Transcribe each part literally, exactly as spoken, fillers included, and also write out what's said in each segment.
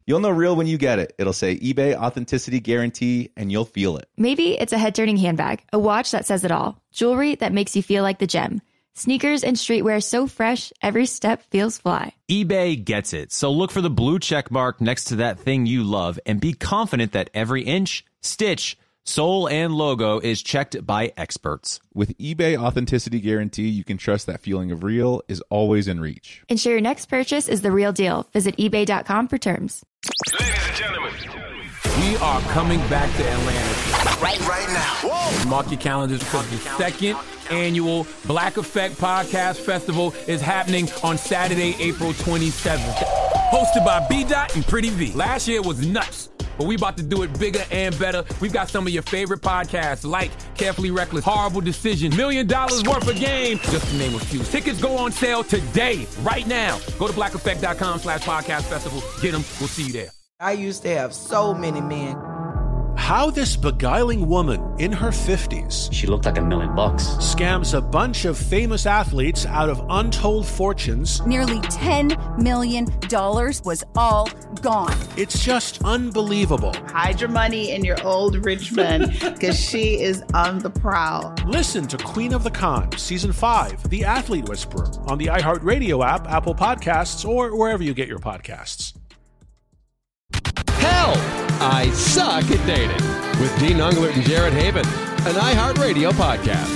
You'll know real when you get it. It'll say eBay Authenticity Guarantee, and you'll feel it. Maybe it's a head-turning handbag, a watch that says it all, jewelry that makes you feel like the gem, sneakers and streetwear so fresh, every step feels fly. eBay gets it. So look for the blue check mark next to that thing you love and be confident that every inch, stitch, sole, and logo is checked by experts. With eBay Authenticity Guarantee, you can trust that feeling of real is always in reach. Ensure your next purchase is the real deal. Visit ebay dot com for terms. Ladies and gentlemen, we are coming back to Atlanta. Right, right now. Whoa. Mark your calendars because the second annual Black Effect Podcast Festival is happening on Saturday, April twenty-seventh. Hosted by B-Dot and Pretty V. Last year was nuts, but we about to do it bigger and better. We've got some of your favorite podcasts like Carefully Reckless, Horrible Decision, Million Dollars Worth of Game, just to name a few. Tickets go on sale today, right now. Go to black effect dot com slash podcast festival. Get them. We'll see you there. I used to have so many men. How this beguiling woman in her fifties, she looked like a million bucks, scams a bunch of famous athletes out of untold fortunes. Nearly ten million dollars was all gone. It's just unbelievable. Hide your money in your old rich man, because she is on the prowl. Listen to Queen of the Con, Season five, The Athlete Whisperer, on the iHeartRadio app, Apple Podcasts, or wherever you get your podcasts. Hell, I Suck at Dating with Dean Unglert and Jared Haben, an iHeartRadio podcast.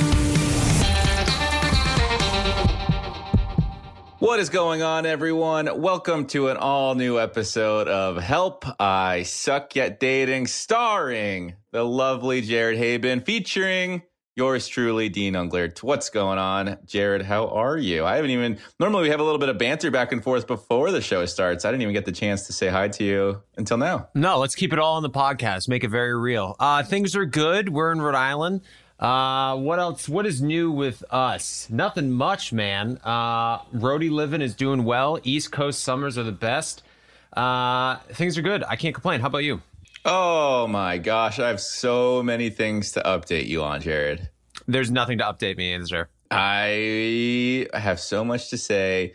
What is going on, everyone? Welcome to an all-new episode of Help, I Suck at Dating, starring the lovely Jared Haben, featuring yours truly, Dean Unglert. What's going on, Jared? How are you? I haven't even... Normally, we have a little bit of banter back and forth before the show starts. I didn't even get the chance to say hi to you until now. No, let's keep it all on the podcast. Make it very real. Uh, things are good. We're in Rhode Island. Uh, what else? What is new with us? Nothing much, man. Uh, roadie living is doing well. East Coast summers are the best. Uh, things are good. I can't complain. How about you? Oh my gosh, I have so many things to update you on, Jared. There's nothing to update me, is there? I have so much to say.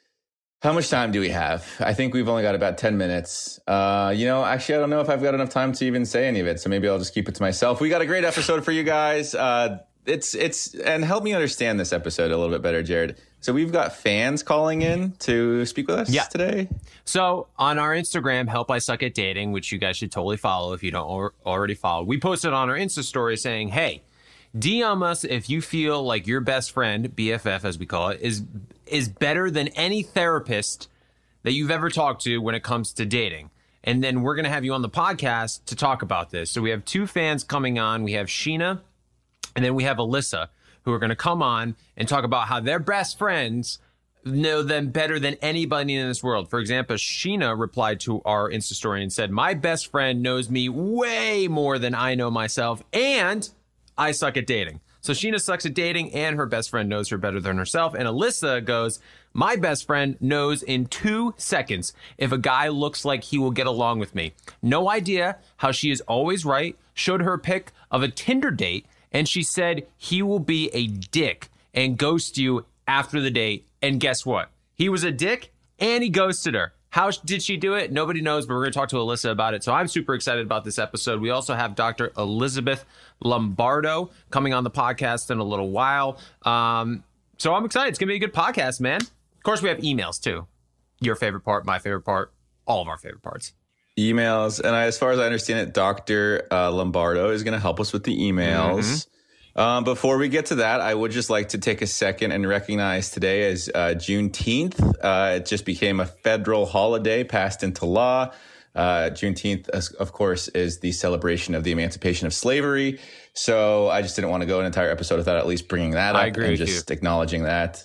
How much time do we have? I think we've only got about ten minutes. Uh, you know, actually, I don't know if I've got enough time to even say any of it, so maybe I'll just keep it to myself. We got a great episode for you guys. Uh, it's it's and help me understand this episode a little bit better, Jared. So we've got fans calling in to speak with us yeah. today. So on our Instagram, Help I Suck at Dating, which you guys should totally follow if you don't or- already follow, we posted on our Insta story saying, hey, D M us if you feel like your best friend, B F F as we call it, is is better than any therapist that you've ever talked to when it comes to dating. And then we're going to have you on the podcast to talk about this. So we have two fans coming on. We have Sheena and then we have Alyssa, who are going to come on and talk about how their best friends know them better than anybody in this world. For example, Sheena replied to our Insta story and said, my best friend knows me way more than I know myself, and I suck at dating. So Sheena sucks at dating, and her best friend knows her better than herself. And Alyssa goes, my best friend knows in two seconds if a guy looks like he will get along with me. No idea how she is always right. Showed her a pic of a Tinder date, and she said he will be a dick and ghost you after the date. And guess what? He was a dick, and he ghosted her. How did she do it? Nobody knows, but we're going to talk to Alyssa about it. So I'm super excited about this episode. We also have Doctor Elizabeth Lombardo coming on the podcast in a little while. Um, so I'm excited. It's going to be a good podcast, man. Of course, we have emails, too. Your favorite part, my favorite part, all of our favorite parts. Emails. And I, as far as I understand it, Doctor Uh, Lombardo is going to help us with the emails. Mm-hmm. Um, before we get to that, I would just like to take a second and recognize today as uh, Juneteenth. Uh, it just became a federal holiday passed into law. Uh, Juneteenth, of course, is the celebration of the emancipation of slavery. So I just didn't want to go an entire episode without at least bringing that up and just you. acknowledging that.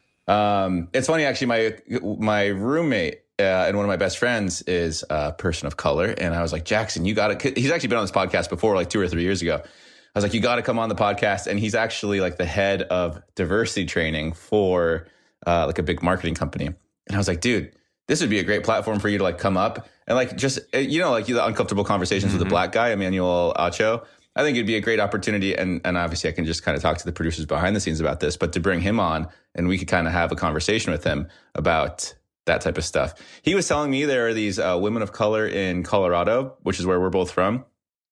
Um, it's funny, actually, my my roommate uh, and one of my best friends is a person of color. And I was like, Jackson, you got to, he's actually been on this podcast before, like two or three years ago. I was like, you got to come on the podcast. And he's actually like the head of diversity training for uh, like a big marketing company. And I was like, dude, this would be a great platform for you to like come up and like just, you know, like the uncomfortable conversations mm-hmm. with the black guy, Emmanuel Acho. I think it'd be a great opportunity. And, and obviously I can just kind of talk to the producers behind the scenes about this, but to bring him on and we could kind of have a conversation with him about that type of stuff. He was telling me there are these uh, women of color in Colorado, which is where we're both from,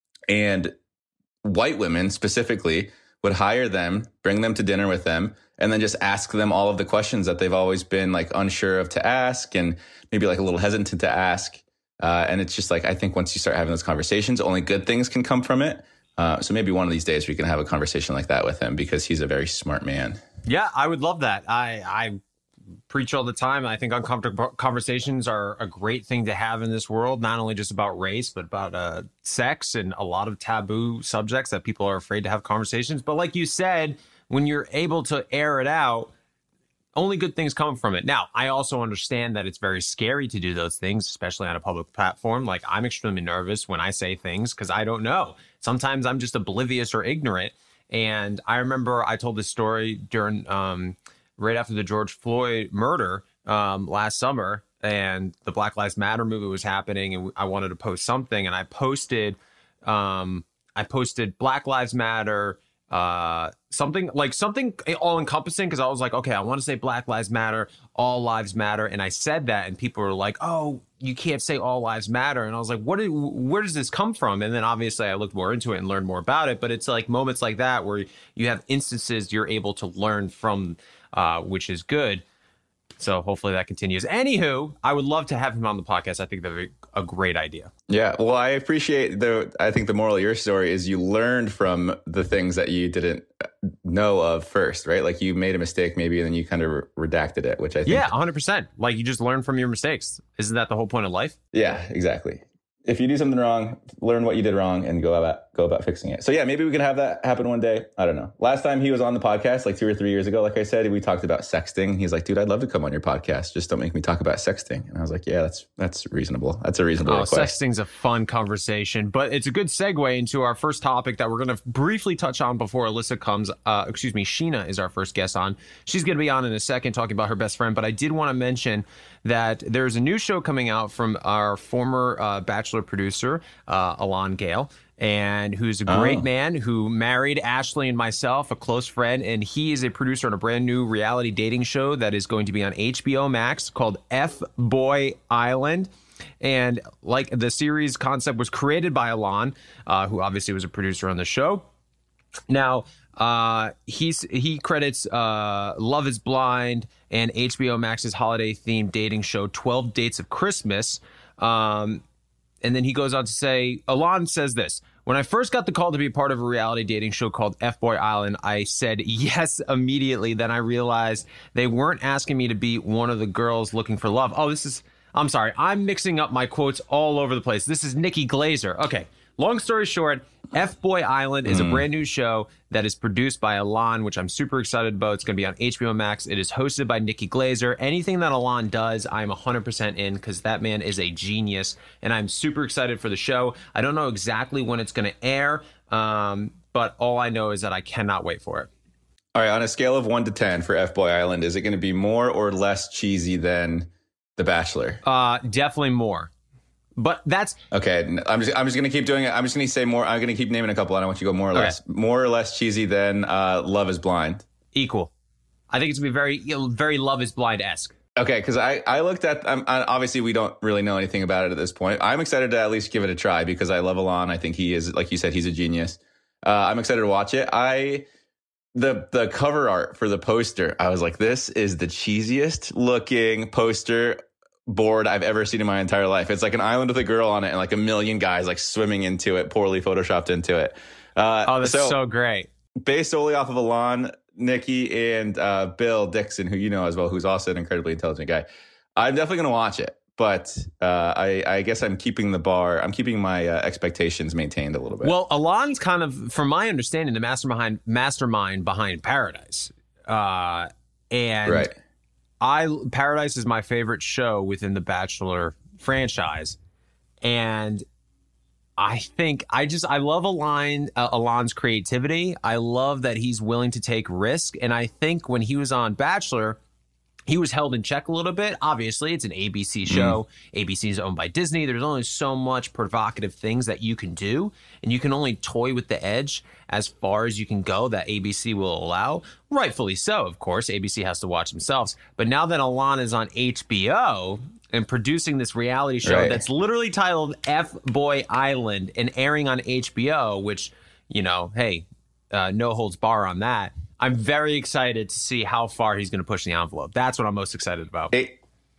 and white women specifically would hire them, bring them to dinner with them, and then just ask them all of the questions that they've always been like unsure of to ask and maybe like a little hesitant to ask. Uh, and it's just like, I think once you start having those conversations, only good things can come from it. Uh, so maybe one of these days we can have a conversation like that with him because he's a very smart man. Yeah, I would love that. I, I preach all the time. I think uncomfortable conversations are a great thing to have in this world, not only just about race, but about uh, sex and a lot of taboo subjects that people are afraid to have conversations. But like you said, when you're able to air it out, only good things come from it. Now, I also understand that it's very scary to do those things, especially on a public platform. Like, I'm extremely nervous when I say things because I don't know. Sometimes I'm just oblivious or ignorant. And I remember I told this story during um, right after the George Floyd murder um, last summer, and the Black Lives Matter movement was happening, and I wanted to post something, and I posted, um, I posted Black Lives Matter. Uh, something like something all encompassing, because I was like, okay, I want to say Black Lives Matter, all lives matter. And I said that, and people were like, oh, you can't say all lives matter. And I was like, what? Did, where does this come from? And then obviously I looked more into it and learned more about it. But it's like moments like that where you have instances you're able to learn from, uh, which is good. So hopefully that continues. Anywho, I would love to have him on the podcast. I think that'd be a great idea. Yeah, well, I appreciate the. I think the moral of your story is you learned from the things that you didn't know of first, right? Like you made a mistake maybe, and then you kind of re- redacted it, which I think. Yeah, one hundred percent. Like you just learn from your mistakes. Isn't that the whole point of life? Yeah, exactly. If you do something wrong, learn what you did wrong and go about go about fixing it. So yeah, maybe we can have that happen one day. I don't know. Last time he was on the podcast, like two or three years ago, like I said, we talked about sexting. He's like, dude, I'd love to come on your podcast. Just don't make me talk about sexting. And I was like, yeah, that's that's reasonable. That's a reasonable oh, request. Sexting's a fun conversation, but it's a good segue into our first topic that we're going to briefly touch on before Alyssa comes. Uh, excuse me, Sheena is our first guest on. She's going to be on in a second talking about her best friend, but I did want to mention that there's a new show coming out from our former uh, Bachelor producer, uh, Alon Gale, and who's a great oh. man who married Ashley and myself, a close friend, and he is a producer on a brand new reality dating show that is going to be on H B O Max called F-Boy Island. And like the series concept was created by Alon, uh, who obviously was a producer on the show. Now, uh, he's he credits uh, Love is Blind and H B O Max's holiday-themed dating show twelve Dates of Christmas. Um, and then he goes on to say, Alon says this, when I first got the call to be part of a reality dating show called F-Boy Island, I said yes immediately. Then I realized they weren't asking me to be one of the girls looking for love. Oh, this is, I'm sorry, I'm mixing up my quotes all over the place. This is Nikki Glazer. Okay. Long story short, F-Boy Island is mm. a brand new show that is produced by Alon, which I'm super excited about. It's going to be on H B O Max. It is hosted by Nikki Glazer. Anything that Alon does, I'm one hundred percent in because that man is a genius, and I'm super excited for the show. I don't know exactly when it's going to air, um, but all I know is that I cannot wait for it. All right, on a scale of one to ten for F-Boy Island, is it going to be more or less cheesy than The Bachelor? Uh, definitely more. But that's okay. I'm just I'm just gonna keep doing it. I'm just gonna say more. I'm gonna keep naming a couple. I don't want you to go more or okay. less, more or less cheesy than uh, Love is Blind. Equal. I think it's gonna be very, you know, very Love is Blind esque. Okay, because I I looked at. I'm, I, obviously, we don't really know anything about it at this point. I'm excited to at least give it a try because I love Alon. I think he is, like you said, he's a genius. Uh, I'm excited to watch it. I the the cover art for the poster. I was like, this is the cheesiest looking poster board I've ever seen in my entire life. It's like an island with a girl on it and like a million guys like swimming into it, poorly photoshopped into it. Uh, oh, that's so, so great. Based solely off of Alon, Nikki, and uh, Bill Dixon, who you know as well, who's also an incredibly intelligent guy. I'm definitely going to watch it, but uh, I, I guess I'm keeping the bar. I'm keeping my uh, expectations maintained a little bit. Well, Alon's kind of, from my understanding, the mastermind mastermind behind Paradise, uh, and right. I Paradise is my favorite show within the Bachelor franchise, and I think I just I love Alon, uh, Alon's creativity. I love that he's willing to take risk, and I think when he was on Bachelor, he was held in check a little bit. Obviously, it's an A B C show. Mm. A B C is owned by Disney. There's only so much provocative things that you can do, and you can only toy with the edge as far as you can go that A B C will allow. Rightfully so, of course. A B C has to watch themselves. But now that Alana is on H B O and producing this reality show right. that's literally titled F-Boy Island and airing on H B O, which, you know, hey, uh, no holds bar on that. I'm very excited to see how far he's going to push the envelope. That's what I'm most excited about. It,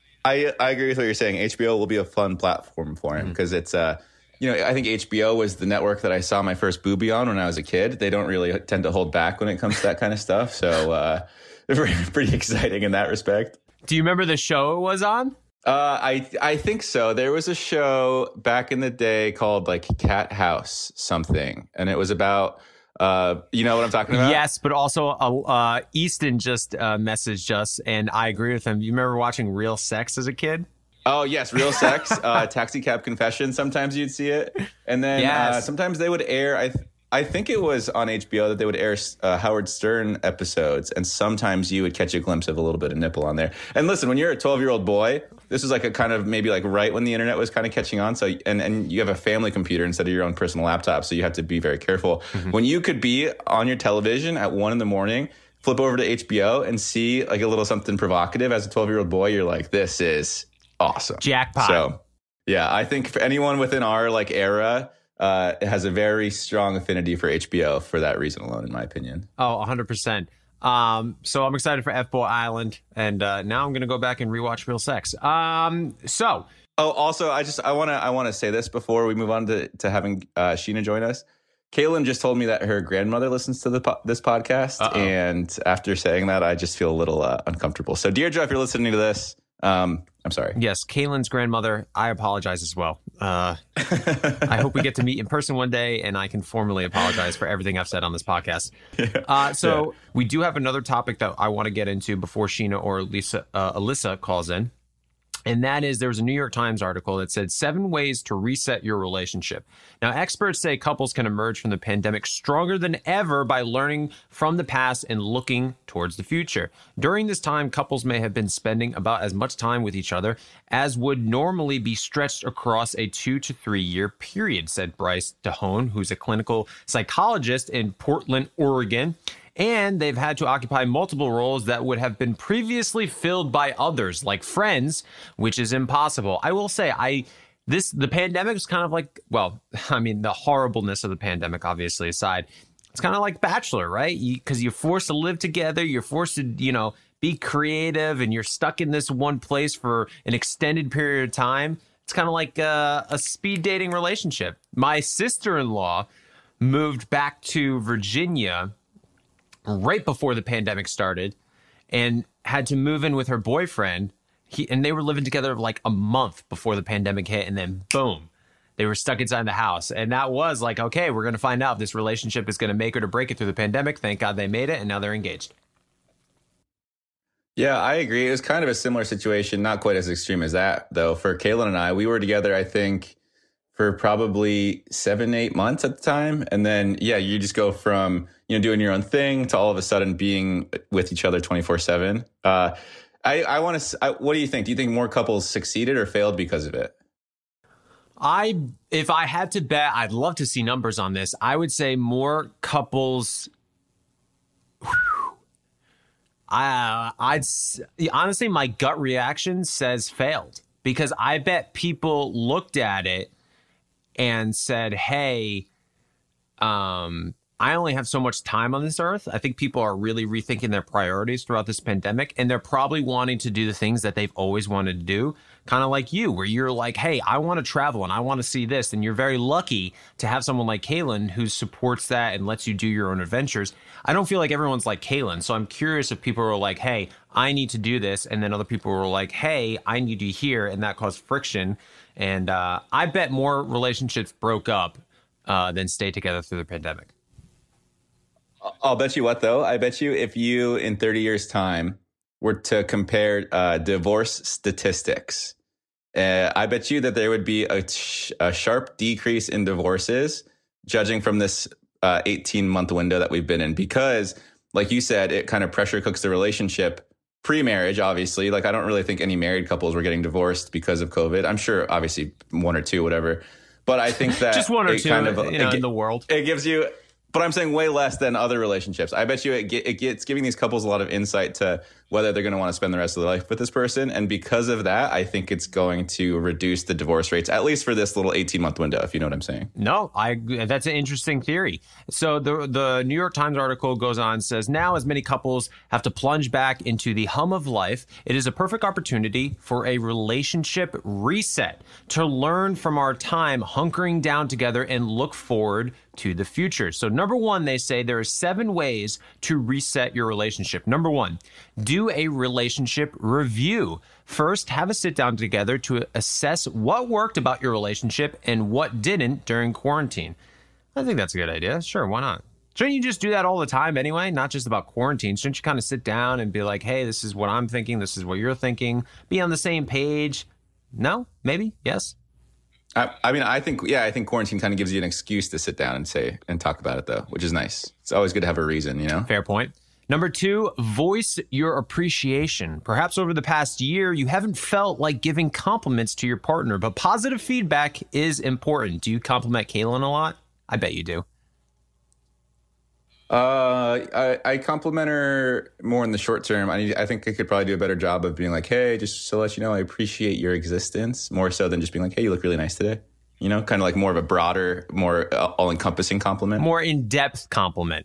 I I agree with what you're saying. H B O will be a fun platform for him because mm-hmm. it's, uh, you know, I think H B O was the network that I saw my first boobie on when I was a kid. They don't really tend to hold back when it comes to that kind of stuff. So uh, they're pretty exciting in that respect. Do you remember the show it was on? Uh, I I think so. There was a show back in the day called like Cat House something, and it was about... Uh, you know what I'm talking about? Yes, but also uh, uh, Easton just uh, messaged us, and I agree with him. You remember watching Real Sex as a kid? Oh, yes, Real Sex, uh, Taxi Cab Confession. Sometimes you'd see it. And then yes. uh, sometimes they would air, I th- I think it was on H B O that they would air uh, Howard Stern episodes, and sometimes you would catch a glimpse of a little bit of nipple on there. And listen, when you're a twelve-year-old boy, this was like a kind of maybe like right when the internet was kind of catching on. So and, and you have a family computer instead of your own personal laptop, so you have to be very careful. Mm-hmm. When you could be on your television at one in the morning, flip over to H B O and see like a little something provocative as a twelve-year-old boy, you're like, this is awesome. Jackpot. So yeah, I think for anyone within our like era, Uh, it has a very strong affinity for H B O for that reason alone, in my opinion. Oh, one hundred percent. Um, so I'm excited for F-Boy Island, and uh, now I'm going to go back and rewatch Real Sex. Um, so, oh, also, I just I want to I want to say this before we move on to to having uh, Sheena join us. Kaylin just told me that her grandmother listens to the po- this podcast, Uh-oh. and after saying that, I just feel a little uh, uncomfortable. So, Deirdre, if you're listening to this, um, I'm sorry. Yes, Kaylin's grandmother. I apologize as well. Uh, I hope we get to meet in person one day, and I can formally apologize for everything I've said on this podcast. Yeah. Uh, so yeah. we do have another topic that I want to get into before Sheena or Lisa, uh, Alyssa calls in. And that is, there was a New York Times article that said seven ways to reset your relationship. Now, experts say couples can emerge from the pandemic stronger than ever by learning from the past and looking towards the future. During this time, couples may have been spending about as much time with each other as would normally be stretched across a two to three year period, said Bryce DeHone, who's a clinical psychologist in Portland, Oregon. And they've had to occupy multiple roles that would have been previously filled by others, like friends, which is impossible. I will say, I this the pandemic is kind of like, well, I mean, the horribleness of the pandemic, obviously, aside, it's kind of like Bachelor, right? Because you, you're forced to live together. You're forced to, you know, be creative, and you're stuck in this one place for an extended period of time. It's kind of like a, a speed dating relationship. My sister-in-law moved back to Virginia right before the pandemic started and had to move in with her boyfriend. He and they were living together like a month before the pandemic hit, and then boom, they were stuck inside the house. And that was like, okay, we're going to find out if this relationship is going to make it or break it through the pandemic. Thank God they made it, and now they're engaged. Yeah, I agree. It was kind of a similar situation, not quite as extreme as that, though. For Kaylin and I, we were together, I think, for probably seven, eight months at the time. And then, yeah, you just go from, you know, doing your own thing to all of a sudden being with each other twenty-four seven. Uh, I, I want to, what do you think? Do you think more couples succeeded or failed because of it? I, if I had to bet, I'd love to see numbers on this. I would say more couples. Whew, I, I'd honestly, my gut reaction says failed, because I bet people looked at it and said, hey, um, I only have so much time on this earth. I think people are really rethinking their priorities throughout this pandemic, and they're probably wanting to do the things that they've always wanted to do, kind of like you, where you're like, hey, I want to travel and I want to see this. And you're very lucky to have someone like Kaylin who supports that and lets you do your own adventures. I don't feel like everyone's like Kaylin. So I'm curious if people are like, hey, I need to do this. And then other people were like, hey, I need you here. And that caused friction. And uh, I bet more relationships broke up uh, than stayed together through the pandemic. I'll bet you what, though. I bet you if you in thirty years time were to compare uh, divorce statistics, uh, I bet you that there would be a, sh- a sharp decrease in divorces, judging from this uh, eighteen month window that we've been in, because like you said, it kind of pressure cooks the relationship pre-marriage, obviously. Like, I don't really think any married couples were getting divorced because of COVID. I'm sure, obviously, one or two, whatever. But I think that just one or two, kind of, you know, it, in the world. It gives you, but I'm saying way less than other relationships. I bet you it, get, it gets giving these couples a lot of insight to whether they're going to want to spend the rest of their life with this person. And because of that, I think it's going to reduce the divorce rates, at least for this little eighteen month window, if you know what I'm saying. No, I that's an interesting theory. So the the New York Times article goes on, says, now as many couples have to plunge back into the hum of life, it is a perfect opportunity for a relationship reset, to learn from our time hunkering down together and look forward to the future. So number one, they say there are seven ways to reset your relationship. Number one, do a relationship review. First, have a sit down together to assess what worked about your relationship and what didn't during quarantine. I think that's a good idea. Sure, why not? Shouldn't you just do that all the time anyway? Not just about quarantine. Shouldn't you kind of sit down and be like, hey, this is what I'm thinking. This is what you're thinking. Be on the same page. No? Maybe? Yes? I, I mean, I think, yeah, I think quarantine kind of gives you an excuse to sit down and say and talk about it, though, which is nice. It's always good to have a reason, you know? Fair point. Number two, voice your appreciation. Perhaps over the past year, you haven't felt like giving compliments to your partner, but positive feedback is important. Do you compliment Kaylin a lot? I bet you do. Uh, I, I compliment her more in the short term. I need, I think I could probably do a better job of being like, hey, just to let you know, I appreciate your existence, more so than just being like, hey, you look really nice today. You know, kind of like more of a broader, more uh, all-encompassing compliment. More in-depth compliment.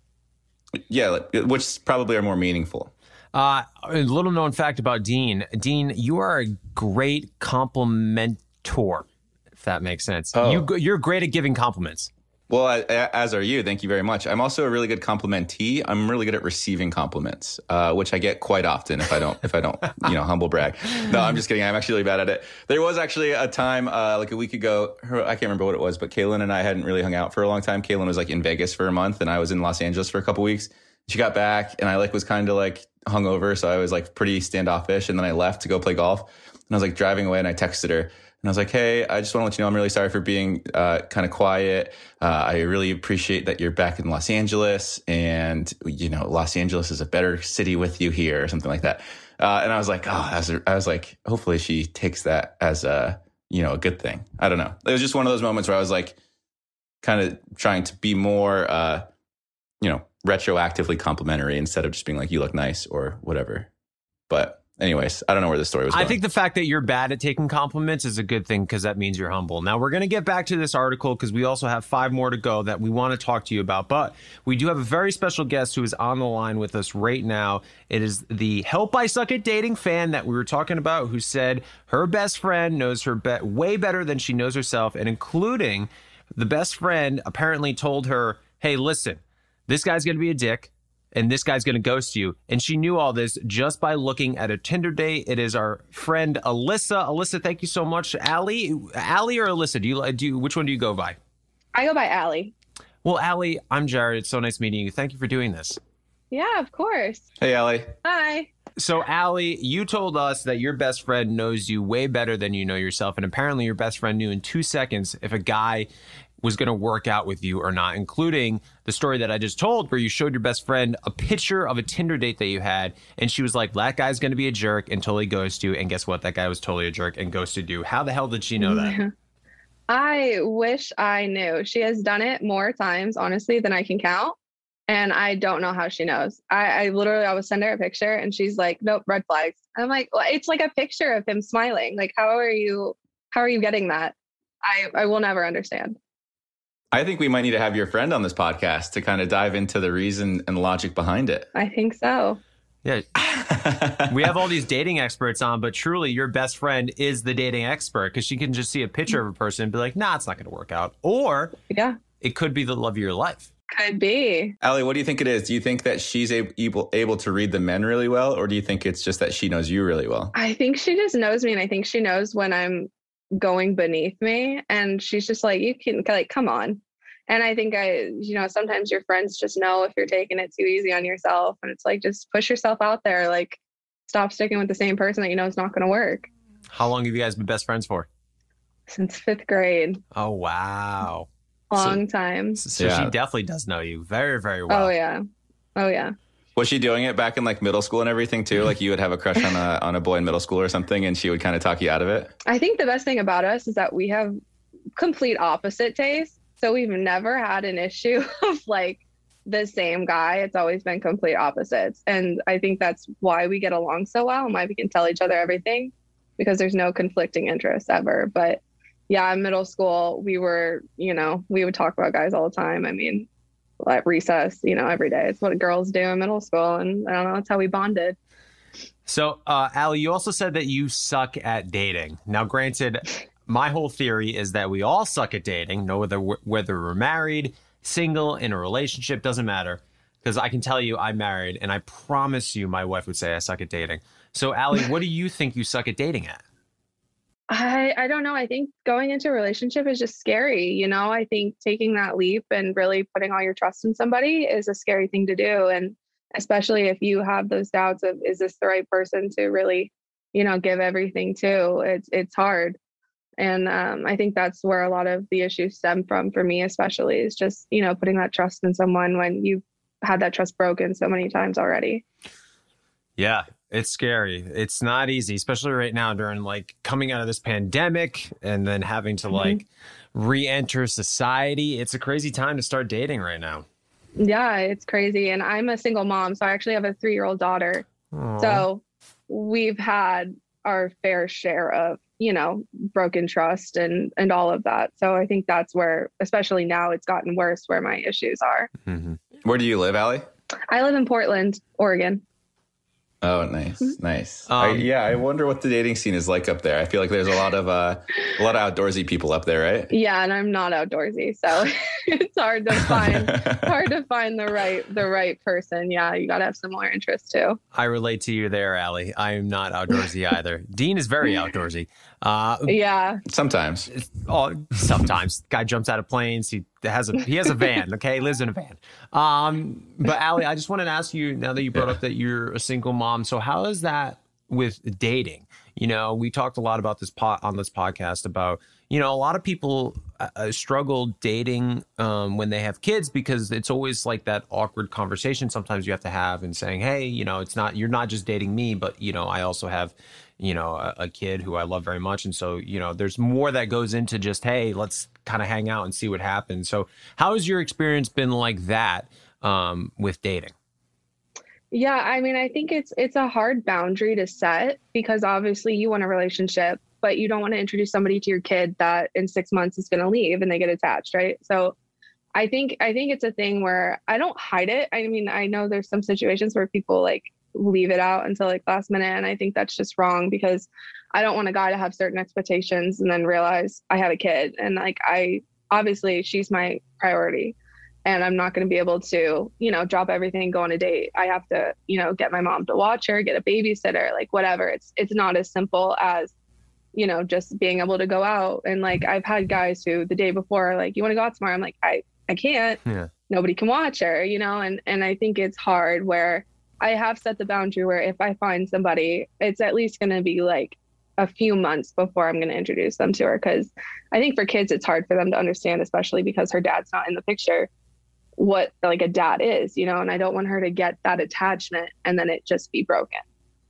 Yeah, which probably are more meaningful. Uh, a little known fact about Dean. Dean, you are a great complimentor, if that makes sense. Oh. You, you're great at giving compliments. Well, I, as are you. Thank you very much. I'm also a really good complimentee. I'm really good at receiving compliments, uh, which I get quite often if I don't, if I don't, you know, humble brag. No, I'm just kidding. I'm actually really bad at it. There was actually a time, uh, like a week ago, I can't remember what it was, but Kaylin and I hadn't really hung out for a long time. Kaylin was like in Vegas for a month and I was in Los Angeles for a couple weeks. She got back and I like was kind of like hungover. So I was like pretty standoffish. And then I left to go play golf and I was like driving away and I texted her. And I was like, hey, I just want to let you know I'm really sorry for being uh, kind of quiet. Uh, I really appreciate that you're back in Los Angeles. And, you know, Los Angeles is a better city with you here or something like that. Uh, and I was like, oh, I was, I was like, hopefully she takes that as a, you know, a good thing. I don't know. It was just one of those moments where I was like kind of trying to be more, uh, you know, retroactively complimentary instead of just being like, you look nice or whatever. But anyways, I don't know where this story was going. I think the fact that you're bad at taking compliments is a good thing because that means you're humble. Now, we're going to get back to this article because we also have five more to go that we want to talk to you about. But we do have a very special guest who is on the line with us right now. It is the Help I Suck at Dating fan that we were talking about, who said her best friend knows her be- way better than she knows herself, and including the best friend apparently told her, hey, listen, this guy's going to be a dick. And this guy's going to ghost you. And she knew all this just by looking at a Tinder date. It is our friend Alyssa. Alyssa, thank you so much. Allie, Allie or Alyssa? Do you do you, which one do you go by? I go by Allie. Well, Allie, I'm Jared. It's so nice meeting you. Thank you for doing this. Yeah, of course. Hey, Allie. Hi. So, Allie, you told us that your best friend knows you way better than you know yourself. And apparently your best friend knew in two seconds if a guy was going to work out with you or not, including the story that I just told where you showed your best friend a picture of a Tinder date that you had. And she was like, that guy's going to be a jerk and totally ghosted you. And guess what? That guy was totally a jerk and ghosted you. How the hell did she know that? I wish I knew. She has done it more times, honestly, than I can count. And I don't know how she knows. I, I literally, I would send her a picture and she's like, nope, red flags. I'm like, well, it's like a picture of him smiling. Like, how are you, how are you getting that? I, I will never understand. I think we might need to have your friend on this podcast to kind of dive into the reason and logic behind it. I think so. Yeah. We have all these dating experts on, but truly your best friend is the dating expert because she can just see a picture of a person and be like, nah, it's not going to work out. Or yeah, it could be the love of your life. Could be. Allie, what do you think it is? Do you think that she's able, able to read the men really well? Or do you think it's just that she knows you really well? I think she just knows me. And I think she knows when I'm going beneath me. And she's just like, you can like, come on. And I think I, you know, sometimes your friends just know if you're taking it too easy on yourself. And it's like, just push yourself out there. Like, stop sticking with the same person that you know is not going to work. How long have you guys been best friends for? Since fifth grade. Oh, wow. Long so, time. So yeah. She definitely does know you very, very well. Oh, yeah. Oh, yeah. Was she doing it back in like middle school and everything too? Like you would have a crush on a on a boy in middle school or something, and she would kind of talk you out of it? I think the best thing about us is that we have complete opposite tastes. So we've never had an issue of like the same guy. It's always been complete opposites. And I think that's why we get along so well and why we can tell each other everything, because there's no conflicting interests ever. But yeah, in middle school, we were, you know, we would talk about guys all the time. I mean, at recess, you know, every day. It's what girls do in middle school. And I don't know, that's how we bonded. So, uh, Allie, you also said that you suck at dating. Now, granted, my whole theory is that we all suck at dating, no whether we're, whether we're married, single, in a relationship, doesn't matter. Because I can tell you I'm married, and I promise you my wife would say I suck at dating. So, Allie, what do you think you suck at dating at? I, I don't know. I think going into a relationship is just scary. You know, I think taking that leap and really putting all your trust in somebody is a scary thing to do. And especially if you have those doubts of, is this the right person to really, you know, give everything to? It's, it's hard. And um, I think that's where a lot of the issues stem from for me, especially, is just, you know, putting that trust in someone when you've had that trust broken so many times already. Yeah, it's scary. It's not easy, especially right now during like coming out of this pandemic and then having to mm-hmm. like re-enter society. It's a crazy time to start dating right now. Yeah, it's crazy. And I'm a single mom, so I actually have a three-year-old daughter. Aww. So we've had our fair share of, you know, broken trust and, and all of that. So I think that's where, especially now, it's gotten worse, where my issues are. Mm-hmm. Where do you live, Allie? I live in Portland, Oregon. Oh, nice, nice. Um, I, yeah, I wonder what the dating scene is like up there. I feel like there's a lot of uh, a lot of outdoorsy people up there, right? Yeah, and I'm not outdoorsy, so it's hard to find hard to find the right the right person. Yeah, you got to have similar interests too. I relate to you there, Allie. I am not outdoorsy either. Dean is very outdoorsy. Uh, yeah, sometimes. Oh, sometimes. Guy jumps out of planes. He has a he has a van. Okay, he lives in a van. Um, but Allie, I just wanted to ask you, now that you brought yeah. up that you're a single mom, so how is that with dating? You know, we talked a lot about this pot on this podcast about, you know, a lot of people uh, struggle dating um, when they have kids, because it's always like that awkward conversation sometimes you have to have, and saying, hey, you know, it's not, you're not just dating me, but, you know, I also have, you know, a, a kid who I love very much. And so, you know, there's more that goes into just, hey, let's kind of hang out and see what happens. So how has your experience been like that um, with dating? Yeah, I mean, I think it's it's a hard boundary to set, because obviously you want a relationship, but you don't want to introduce somebody to your kid that in six months is going to leave and they get attached, right? So I think I think it's a thing where I don't hide it. I mean, I know there's some situations where people like leave it out until like last minute, and I think that's just wrong, because I don't want a guy to have certain expectations and then realize I have a kid, and like I obviously she's my priority. And I'm not going to be able to, you know, drop everything and go on a date. I have to, you know, get my mom to watch her, get a babysitter, like whatever. It's it's not as simple as, you know, just being able to go out. And like I've had guys who the day before are like, you want to go out tomorrow? I'm like, I, I can't. Yeah. Nobody can watch her, you know, and, and I think it's hard, where I have set the boundary where if I find somebody, it's at least going to be like a few months before I'm going to introduce them to her. Because I think for kids, it's hard for them to understand, especially because her dad's not in the picture, what like a dad is, you know, and I don't want her to get that attachment and then it just be broken.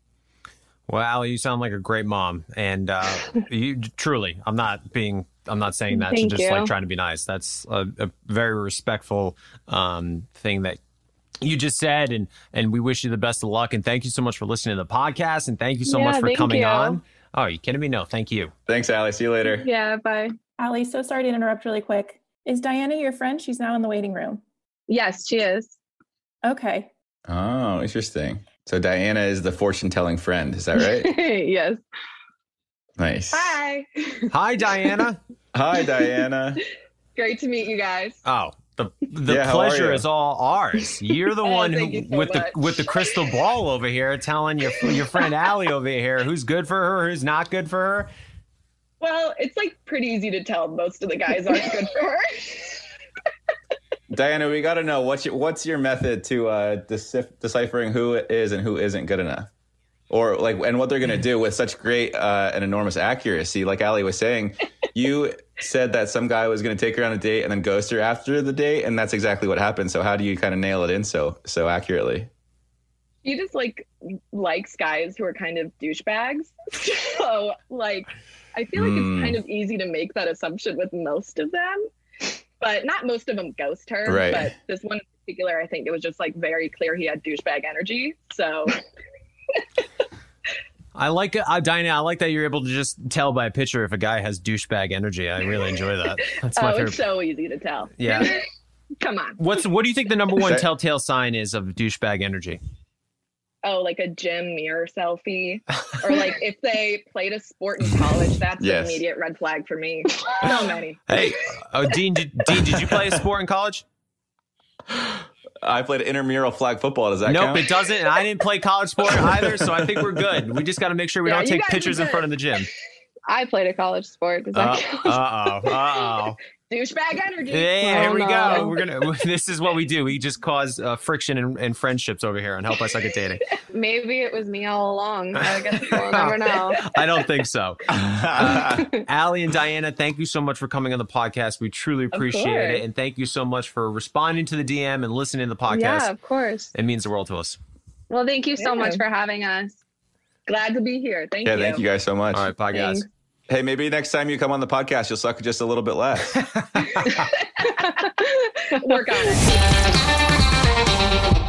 Well, Allie, you sound like a great mom, and uh, you truly, I'm not being, I'm not saying that to just you. like trying to be nice. That's a, a very respectful um, thing that you just said, and and we wish you the best of luck, and thank you so much for listening to the podcast, and thank you so yeah, much for coming you. on. Oh, are you kidding me? No, thank you. Thanks, Allie. See you later. Yeah, bye. Allie, so sorry to interrupt really quick. Is Diana your friend? She's now in the waiting room. Yes, she is. Okay. Oh, interesting. So Diana is the fortune-telling friend. Is that right? Yes. Nice. Hi. Hi, Diana. Hi, Diana. Great to meet you guys. Oh, the the yeah, pleasure is all ours. You're the one who, you so with much. the with the crystal ball over here, telling your your friend Allie over here who's good for her, who's not good for her. Well, it's like pretty easy to tell most of the guys aren't good for her. Diana, we got to know what's your, what's your method to uh, decif- deciphering who is and who isn't good enough, or like, and what they're going to do with such great uh, and enormous accuracy. Like Allie was saying, you said that some guy was going to take her on a date and then ghost her after the date, and that's exactly what happened. So how do you kind of nail it in so so accurately? he just like likes guys who are kind of douchebags. So like, I feel like Mm. it's kind of easy to make that assumption with most of them, but not most of them ghost her. Right. But this one in particular, I think it was just like very clear he had douchebag energy. So I like it. Uh, Diana, I like that you're able to just tell by a picture if a guy has douchebag energy. I really enjoy that. That's my oh, favorite. it's so easy to tell. Yeah. Come on. What's what do you think the number one telltale sign is of douchebag energy? Oh, like a gym mirror selfie, or like if they played a sport in college, that's Yes. an immediate red flag for me. So many. Hey, oh, Dean, did, Dean, did you play a sport in college? I played intramural flag football. Does that Nope, count? it doesn't. And I didn't play college sport either, so I think we're good. We just got to make sure we Yeah, don't you take guys are pictures in good. front of the gym. I played a college sport. Does that Uh count? oh. Uh oh. Douchebag energy. Hey, Oh, here we no. go. We're gonna. This is what we do. We just cause uh, friction and, and friendships over here and help us like at dating. Maybe it was me all along. I guess we'll never know. I don't think so. Uh, Allie and Diana, thank you so much for coming on the podcast. We truly appreciate course. it, and thank you so much for responding to the D M and listening to the podcast. Yeah, of course. It means the world to us. Well, thank you so Yeah. much for having us. Glad to be here. Thank Yeah, you. thank you guys so much. All right, bye, guys. Thanks. Hey, maybe next time you come on the podcast, you'll suck just a little bit less. Work on it.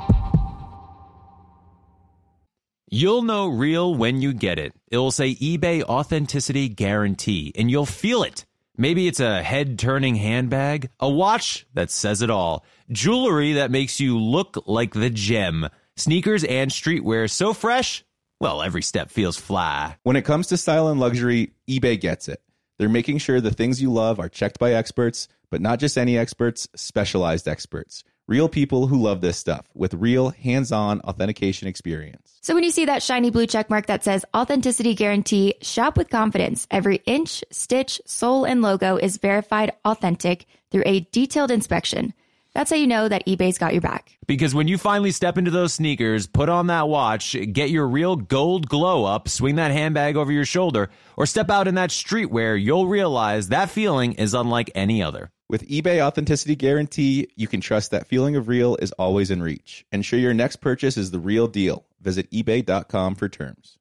You'll know real when you get it. It'll say eBay Authenticity Guarantee, and you'll feel it. Maybe it's a head-turning handbag, a watch that says it all, jewelry that makes you look like the gem, sneakers and streetwear so fresh, well, every step feels fly. When it comes to style and luxury, eBay gets it. They're making sure the things you love are checked by experts, but not just any experts, specialized experts. Real people who love this stuff with real hands-on authentication experience. So when you see that shiny blue check mark that says Authenticity Guarantee, shop with confidence. Every inch, stitch, sole, and logo is verified authentic through a detailed inspection. That's how you know that eBay's got your back. Because when you finally step into those sneakers, put on that watch, get your real gold glow up, swing that handbag over your shoulder, or step out in that streetwear, you'll realize that feeling is unlike any other. With eBay Authenticity Guarantee, you can trust that feeling of real is always in reach. Ensure your next purchase is the real deal. Visit ebay dot com for terms.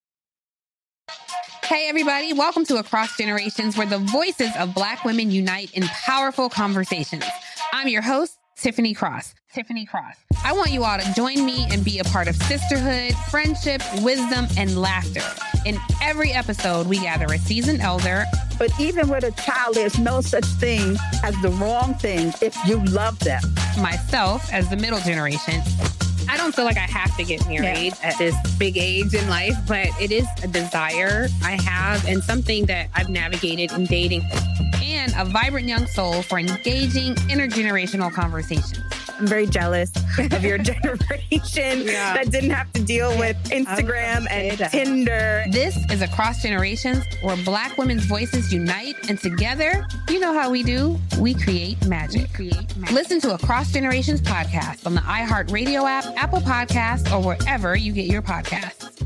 Hey, everybody. Welcome to Across Generations, where the voices of Black women unite in powerful conversations. I'm your host, Tiffany Cross. Tiffany Cross. I want you all to join me and be a part of sisterhood, friendship, wisdom, and laughter. In every episode, we gather a seasoned elder. But even with a child, there's no such thing as the wrong thing if you love them. Myself as the middle generation. I don't feel like I have to get married yeah. at this big age in life, but it is a desire I have and something that I've navigated in dating. And a vibrant young soul for engaging intergenerational conversations. I'm very jealous of your generation yeah. that didn't have to deal with Instagram and Tinder. This is Across Generations, where Black women's voices unite, and together, you know how we do, we create magic. We create magic. Listen to Across Generations podcast on the iHeartRadio app, Apple Podcasts, or wherever you get your podcasts.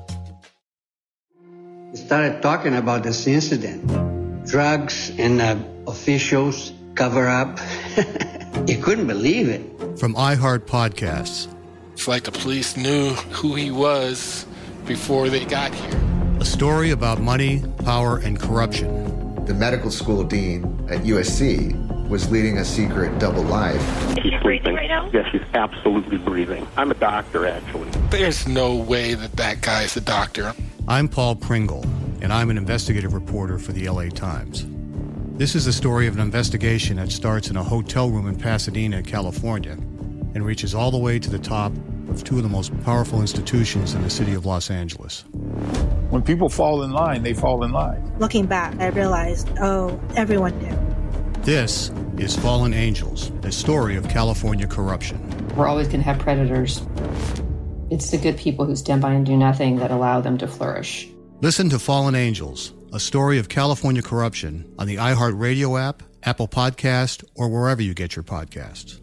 We started talking about this incident. Drugs and uh, officials cover up. You couldn't believe it. From iHeart Podcasts. It's like the police knew who he was before they got here. A story about money, power, and corruption. The medical school dean at U S C was leading a secret double life. Is she breathing right now? Yes, she's absolutely breathing. I'm a doctor, actually. There's no way that that guy's a doctor. I'm Paul Pringle, and I'm an investigative reporter for the L A Times. This is the story of an investigation that starts in a hotel room in Pasadena, California, and reaches all the way to the top of two of the most powerful institutions in the city of Los Angeles. When people fall in line, they fall in line. Looking back, I realized, oh, everyone knew. This is Fallen Angels, a story of California corruption. We're always going to have predators. It's the good people who stand by and do nothing that allow them to flourish. Listen to Fallen Angels, a story of California corruption on the iHeartRadio app, Apple Podcast, or wherever you get your podcasts.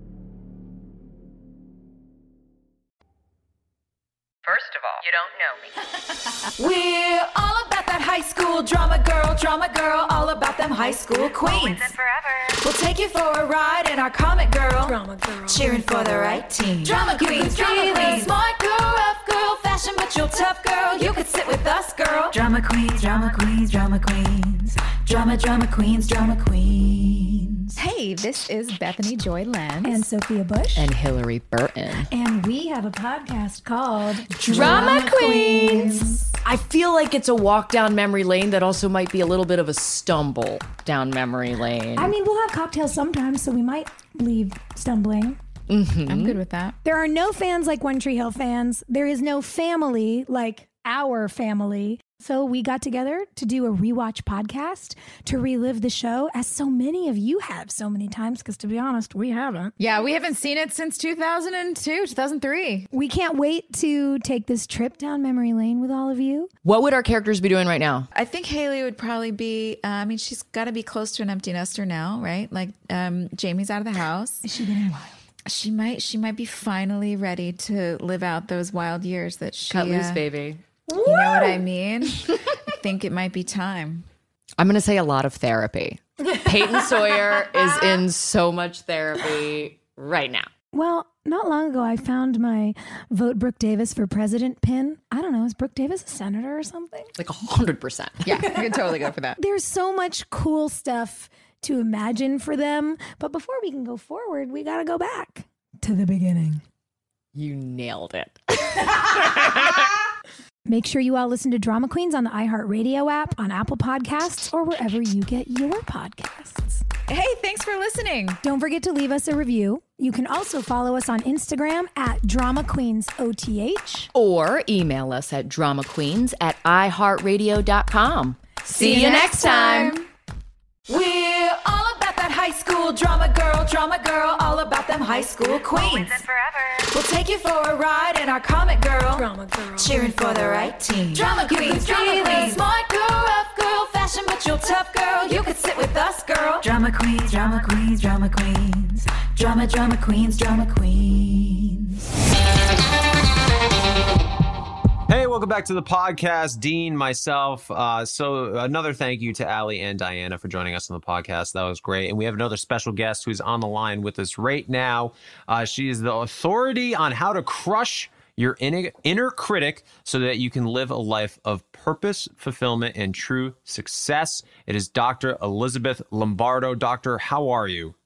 First of all, you don't know me. We're all about that high school drama girl, drama girl, all about them high school queens. Always and forever. We'll take you for a ride in our comic girl. Drama girl. Cheering for the right team. Drama queens, drama queens. Smart girl, rough girl, fashion but you're tough girl. You could sit with us, girl. Drama queens, drama queens, drama queens. Drama, drama queens, drama queens. Hey, this is Bethany Joy Lenz. And Sophia Bush. And Hillary Burton. And we have a podcast called Drama, Drama Queens. Queens. I feel like it's a walk down memory lane that also might be a little bit of a stumble down memory lane. I mean, we'll have cocktails sometimes, so we might leave stumbling. Mm-hmm. I'm good with that. There are no fans like One Tree Hill fans. There is no family like our family. So we got together to do a rewatch podcast to relive the show, as so many of you have so many times, because to be honest, we haven't. Yeah, we haven't seen it since two thousand two, two thousand three. We can't wait to take this trip down memory lane with all of you. What would our characters be doing right now? I think Haley would probably be, uh, I mean, she's got to be close to an empty nester now, right? Like um, Jamie's out of the house. Is she getting wild? She might, she might be finally ready to live out those wild years that she... Cut loose, uh, baby. You know what I mean? I think it might be time. I'm going to say a lot of therapy. Peyton Sawyer is in so much therapy right now. Well, not long ago, I found my Vote Brooke Davis for President pin. I don't know, is Brooke Davis a senator or something? Like one hundred percent. Yeah, you can totally go for that. There's so much cool stuff to imagine for them. But before we can go forward, we got to go back to the beginning. You nailed it. Make sure you all listen to Drama Queens on the iHeartRadio app, on Apple Podcasts, or wherever you get your podcasts. Hey, thanks for listening. Don't forget to leave us a review. You can also follow us on Instagram at Drama Queens O T H. Or email us at drama queens at i heart radio dot com. See, See you next time. time. We're all about that high school drama girl, drama girl, all about them high school queens. Always and forever. We'll take you for a ride in our comic girl. Drama girl. Cheering for the right team. Drama queens, drama queens. Smart girl, rough girl, fashion but you're tough girl. You could sit with us, girl. Drama queens, drama queens, drama queens. Drama, drama queens, drama queens. Hey, welcome back to the podcast. Dean, myself. Uh, so another thank you to Allie and Diana for joining us on the podcast. That was great. And we have another special guest who's on the line with us right now. Uh, she is the authority on how to crush your inner, inner critic so that you can live a life of purpose, fulfillment, and true success. It is Doctor Elizabeth Lombardo. Doctor, how are you?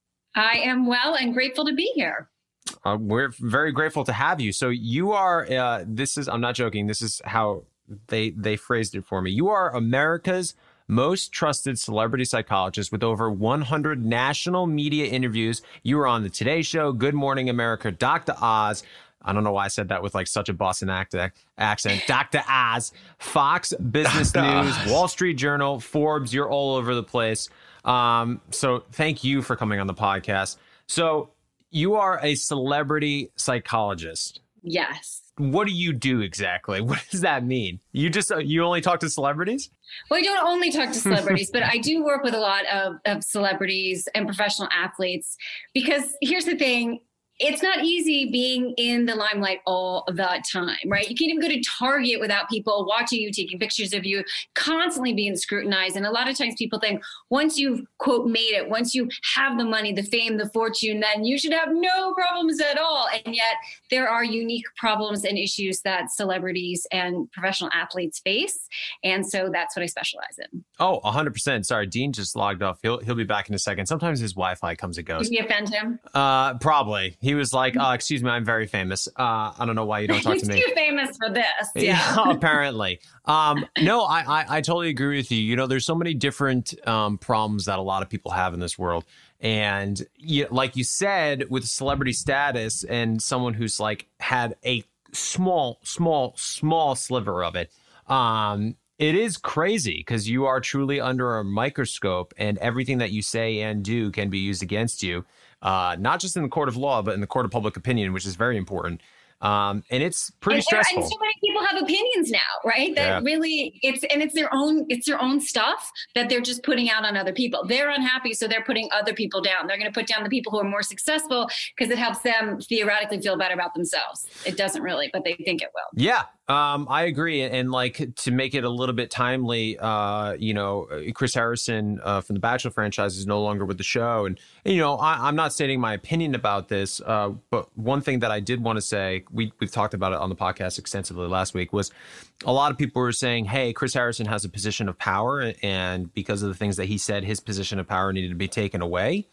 I am well and grateful to be here. Uh, we're very grateful to have you. So you are, uh, this is, I'm not joking, this is how they they phrased it for me. You are America's most trusted celebrity psychologist with over one hundred national media interviews. You were on the Today Show, Good Morning America, Doctor Oz. I don't know why I said that with like such a Boston accent. accent. Doctor Oz, Fox Business News, Wall Street Journal, Forbes. You're all over the place. Um, so thank you for coming on the podcast. So you are a celebrity psychologist. Yes. What do you do exactly? What does that mean? You just, you only talk to celebrities? Well, I don't only talk to celebrities, but I do work with a lot of, of celebrities and professional athletes, because here's the thing. It's not easy being in the limelight all the time, right? You can't even go to Target without people watching you, taking pictures of you, constantly being scrutinized. And a lot of times people think once you've, quote, made it, once you have the money, the fame, the fortune, then you should have no problems at all. And yet there are unique problems and issues that celebrities and professional athletes face. And so that's what I specialize in. Oh, one hundred percent. Sorry, Dean just logged off. He'll he'll be back in a second. Sometimes his Wi-Fi comes and goes. Did you offend him? Uh, probably. He was like, oh, excuse me, I'm very famous. Uh, I don't know why you don't talk to me. He's too famous for this. Yeah, yeah apparently. Um, no, I, I, I totally agree with you. You know, there's so many different um, problems that a lot of people have in this world. And you, like you said, with celebrity status and someone who's like had a small, small, small sliver of it, um, it is crazy because you are truly under a microscope and everything that you say and do can be used against you. Uh, not just in the court of law, but in the court of public opinion, which is very important. Um, and it's pretty and, stressful. And so many people have opinions now, right? That yeah. really, it's and it's their own, it's their own stuff that they're just putting out on other people. They're unhappy, so they're putting other people down. They're going to put down the people who are more successful because it helps them theoretically feel better about themselves. It doesn't really, but they think it will. Yeah, Um, I agree. And like to make it a little bit timely, uh, you know, Chris Harrison uh, from the Bachelor franchise is no longer with the show. And, and you know, I, I'm not stating my opinion about this, uh, but one thing that I did want to say, we, we've talked about it on the podcast extensively last week, was a lot of people were saying, hey, Chris Harrison has a position of power, and because of the things that he said, his position of power needed to be taken away.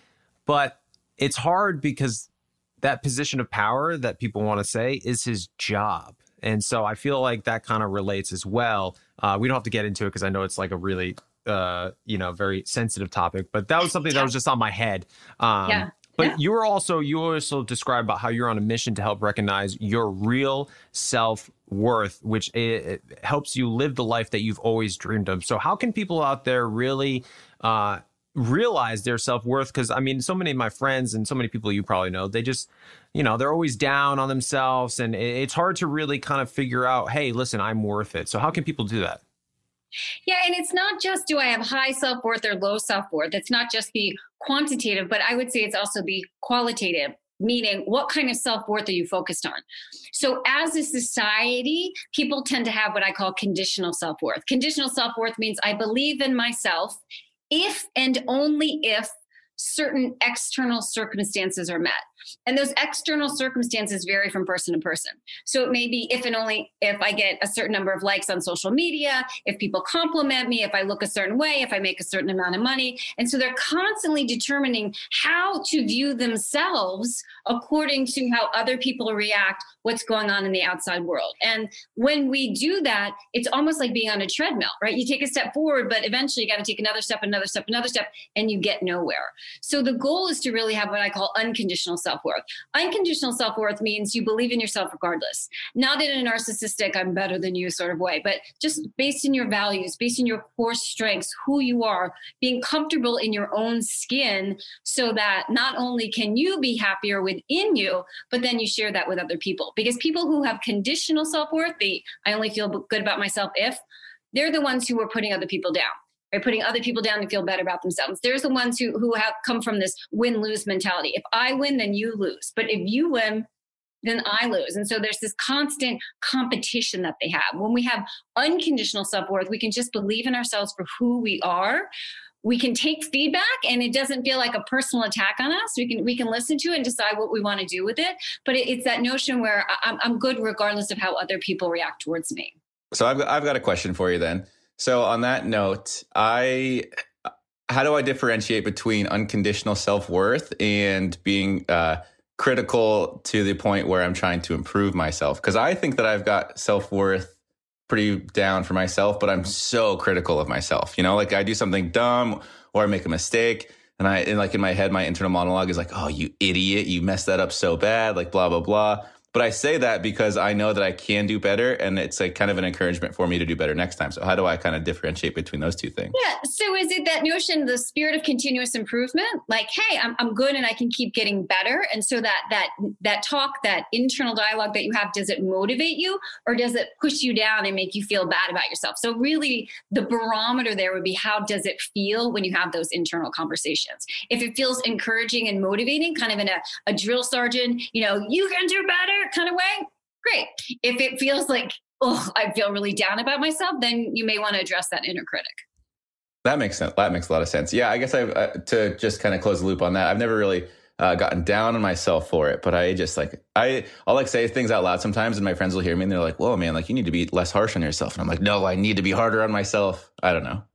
But it's hard because that position of power that people want to say is his job. And so I feel like that kind of relates as well. Uh, we don't have to get into it because I know it's like a really, uh, you know, very sensitive topic. But that was something yeah. that was just on my head. Um, yeah. But yeah. you were also, you also described about how you're on a mission to help recognize your real self-worth, which it, it helps you live the life that you've always dreamed of. So how can people out there really uh, realize their self-worth? Because, I mean, so many of my friends and so many people you probably know, they just, you know, they're always down on themselves. And it's hard to really kind of figure out, hey, listen, I'm worth it. So how can people do that? Yeah, and it's not just do I have high self-worth or low self-worth. It's not just the quantitative, but I would say it's also the qualitative, meaning what kind of self-worth are you focused on? So as a society, people tend to have what I call conditional self-worth. Conditional self-worth means I believe in myself if and only if certain external circumstances are met. And those external circumstances vary from person to person. So it may be if and only if I get a certain number of likes on social media, if people compliment me, if I look a certain way, if I make a certain amount of money. And so they're constantly determining how to view themselves according to how other people react, what's going on in the outside world. And when we do that, it's almost like being on a treadmill, right? You take a step forward, but eventually you got to take another step, another step, another step, and you get nowhere. So the goal is to really have what I call unconditional self-worth. Unconditional self-worth means you believe in yourself regardless, not in a narcissistic, I'm better than you sort of way, but just based in your values, based in your core strengths, who you are, being comfortable in your own skin so that not only can you be happier within you, but then you share that with other people. Because people who have conditional self-worth, the I only feel good about myself if, they're the ones who are putting other people down. Right, putting other people down to feel better about themselves. There's the ones who, who have come from this win-lose mentality. If I win, then you lose. But if you win, then I lose. And so there's this constant competition that they have. When we have unconditional self-worth, we can just believe in ourselves for who we are. We can take feedback and it doesn't feel like a personal attack on us. We can we can listen to it and decide what we want to do with it. But it, it's that notion where I'm, I'm good regardless of how other people react towards me. So I've, I've got a question for you then. So on that note, I how do I differentiate between unconditional self-worth and being uh, critical to the point where I'm trying to improve myself? Because I think that I've got self-worth pretty down for myself, but I'm so critical of myself. You know, like I do something dumb or I make a mistake and I and like in my head, my internal monologue is like, oh, you idiot, you messed that up so bad, like blah, blah, blah. But I say that because I know that I can do better, and it's like kind of an encouragement for me to do better next time. So how do I kind of differentiate between those two things? Yeah. So is it that notion, the spirit of continuous improvement? Like, hey, I'm I'm good and I can keep getting better. And so that that that talk, that internal dialogue that you have, does it motivate you or does it push you down and make you feel bad about yourself? So really the barometer there would be, how does it feel when you have those internal conversations? If it feels encouraging and motivating, kind of in a, a drill sergeant, you know, you can do better kind of way, great. If it feels like, oh, I feel really down about myself, then you may want to address that inner critic. That makes sense. That makes a lot of sense. Yeah, I guess I've, uh, to just kind of close the loop on that, I've never really uh, gotten down on myself for it, but I just like, I, I'll like say things out loud sometimes and my friends will hear me and they're like, whoa, man, like you need to be less harsh on yourself. And I'm like, no, I need to be harder on myself. I don't know.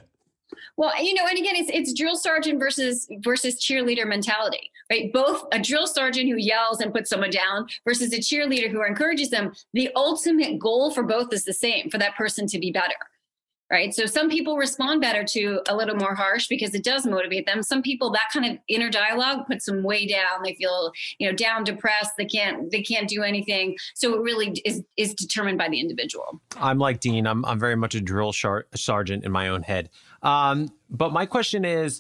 Well, you know, and again, it's it's drill sergeant versus versus cheerleader mentality, right? Both a drill sergeant who yells and puts someone down versus a cheerleader who encourages them. The ultimate goal for both is the same, for that person to be better, right? So some people respond better to a little more harsh because it does motivate them. Some people, that kind of inner dialogue puts them way down. They feel, you know, down, depressed. They can't they can't do anything. So it really is is determined by the individual. I'm like Dean. I'm I'm very much a drill char- sergeant in my own head. Um, but my question is,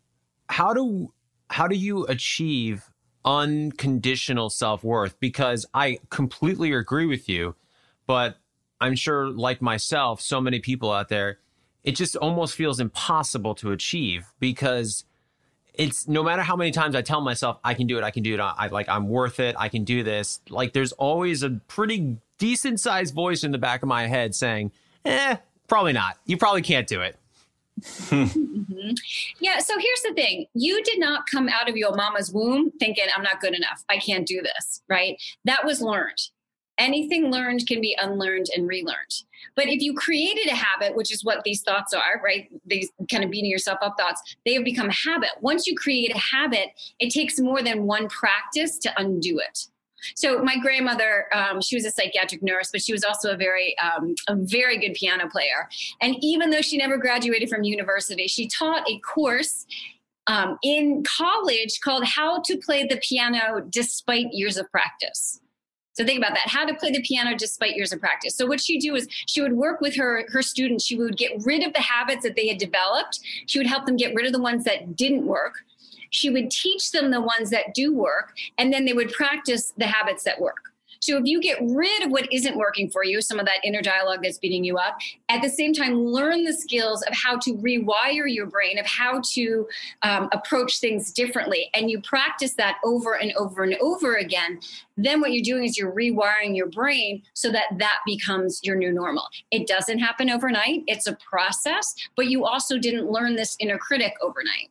how do how do you achieve unconditional self-worth? Because I completely agree with you, but I'm sure, like myself, so many people out there, it just almost feels impossible to achieve because it's no matter how many times I tell myself I can do it, I can do it, I like I'm worth it, I can do this. Like there's always a pretty decent sized voice in the back of my head saying, eh, probably not. You probably can't do it. Mm-hmm. Yeah. So here's the thing. You did not come out of your mama's womb thinking, I'm not good enough. I can't do this. Right. That was learned. Anything learned can be unlearned and relearned. But if you created a habit, which is what these thoughts are, right? These kind of beating yourself up thoughts, they have become a habit. Once you create a habit, it takes more than one practice to undo it. So my grandmother, um, she was a psychiatric nurse, but she was also a very, um, a very good piano player. And even though she never graduated from university, she taught a course um, in college called How to Play the Piano Despite Years of Practice. So think about that, how to play the piano despite years of practice. So what she'd do is she would work with her, her students. She would get rid of the habits that they had developed. She would help them get rid of the ones that didn't work. She would teach them the ones that do work, and then they would practice the habits that work. So if you get rid of what isn't working for you, some of that inner dialogue that's beating you up, at the same time, learn the skills of how to rewire your brain, of how to um, approach things differently, and you practice that over and over and over again, then what you're doing is you're rewiring your brain so that that becomes your new normal. It doesn't happen overnight. It's a process, but you also didn't learn this inner critic overnight.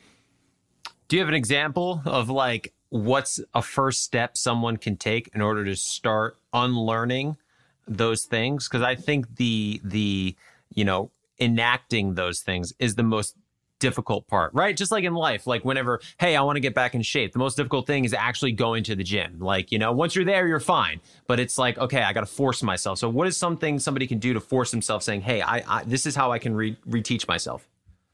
Do you have an example of like what's a first step someone can take in order to start unlearning those things? Because I think the the you know enacting those things is the most difficult part, right? Just like in life, like whenever, hey, I want to get back in shape. The most difficult thing is actually going to the gym. Like, you know, once you're there, you're fine. But it's like, okay, I got to force myself. So what is something somebody can do to force themselves saying, hey, I, I this is how I can re- reteach myself?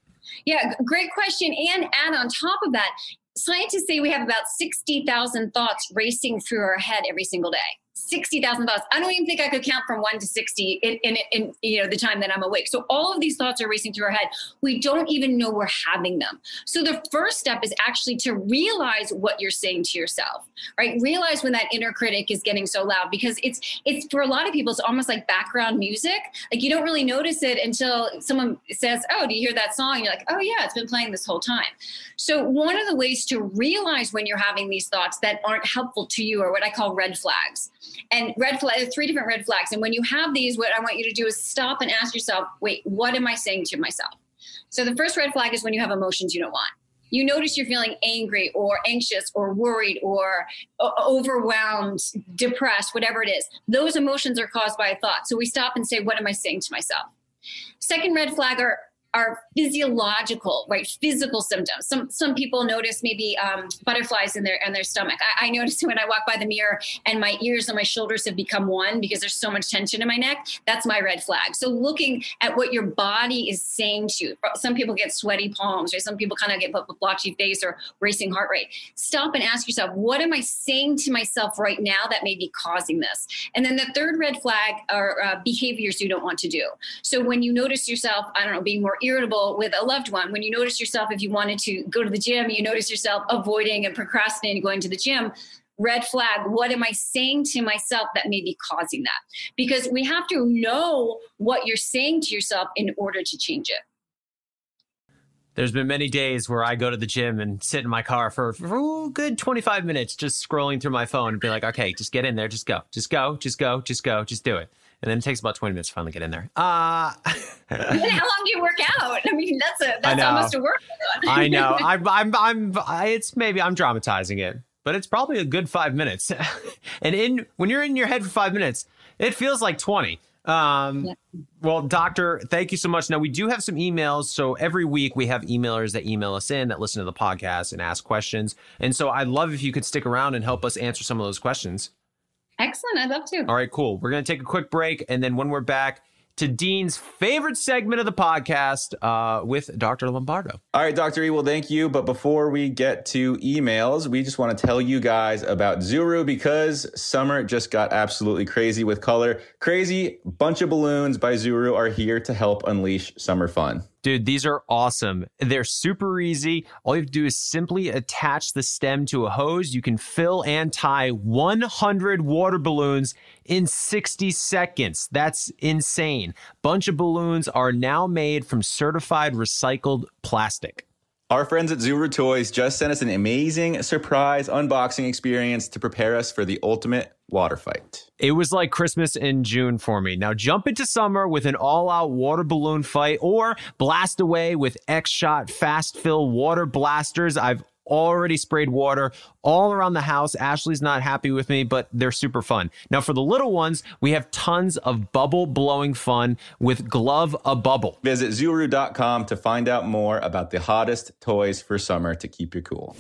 Yeah, great question. And add on top of that, scientists say we have about sixty thousand thoughts racing through our head every single day. sixty thousand thoughts. I don't even think I could count from one to sixty in, in, in, you know, the time that I'm awake. So all of these thoughts are racing through our head. We don't even know we're having them. So the first step is actually to realize what you're saying to yourself, right? Realize when that inner critic is getting so loud, because it's, it's for a lot of people, it's almost like background music. Like you don't really notice it until someone says, oh, do you hear that song? And you're like, oh yeah, it's been playing this whole time. So one of the ways to realize when you're having these thoughts that aren't helpful to you are what I call red flags. And red flag, three different red flags. And when you have these, what I want you to do is stop and ask yourself, wait, what am I saying to myself? So the first red flag is when you have emotions you don't want. You notice you're feeling angry or anxious or worried or overwhelmed, depressed, whatever it is. Those emotions are caused by a thought. So we stop and say, what am I saying to myself? Second red flag are are physiological, right? Physical symptoms. Some some people notice maybe um, butterflies in their in their stomach. I, I notice when I walk by the mirror and my ears and my shoulders have become one because there's so much tension in my neck. That's my red flag. So looking at what your body is saying to you. Some people get sweaty palms, right? Some people kind of get blotchy face or racing heart rate. Stop and ask yourself, what am I saying to myself right now that may be causing this? And then the third red flag are uh, behaviors you don't want to do. So when you notice yourself, I don't know, being more irritable with a loved one, when you notice yourself, if you wanted to go to the gym, you notice yourself avoiding and procrastinating going to the gym, red flag, what am I saying to myself that may be causing that? Because we have to know what you're saying to yourself in order to change it. There's been many days where I go to the gym and sit in my car for, for a good twenty-five minutes, just scrolling through my phone and be like, okay, just get in there, just go, just go, just go, just go, just do it. And then it takes about twenty minutes to finally get in there. Uh, how long do you work out? I mean, that's a that's almost a workout. I know. I'm, I'm, I'm, I, it's maybe I'm dramatizing it, but it's probably a good five minutes. And in when you're in your head for five minutes, it feels like twenty. Um, yeah. Well, Doctor, thank you so much. Now, we do have some emails. So every week we have emailers that email us in, that listen to the podcast and ask questions. And so I'd love if you could stick around and help us answer some of those questions. Excellent. I'd love to. All right, cool. We're going to take a quick break. And then when we're back, to Dean's favorite segment of the podcast uh, with Doctor Lombardo. All right, Doctor E, well, thank you. But before we get to emails, we just want to tell you guys about Zuru, because summer just got absolutely crazy with color. Crazy bunch of balloons by Zuru are here to help unleash summer fun. Dude, these are awesome. They're super easy. All you have to do is simply attach the stem to a hose. You can fill and tie one hundred water balloons in sixty seconds. That's insane. Bunch of balloons are now made from certified recycled plastic. Our friends at Zuru Toys just sent us an amazing surprise unboxing experience to prepare us for the ultimate water fight. It was like Christmas in June for me. Now jump into summer with an all-out water balloon fight or blast away with X-Shot fast-fill water blasters. I've already sprayed water all around the house. Ashley's not happy with me, but they're super fun. Now for the little ones, we have tons of bubble blowing fun with Glove a Bubble. Visit Zuru dot com to find out more about the hottest toys for summer to keep you cool.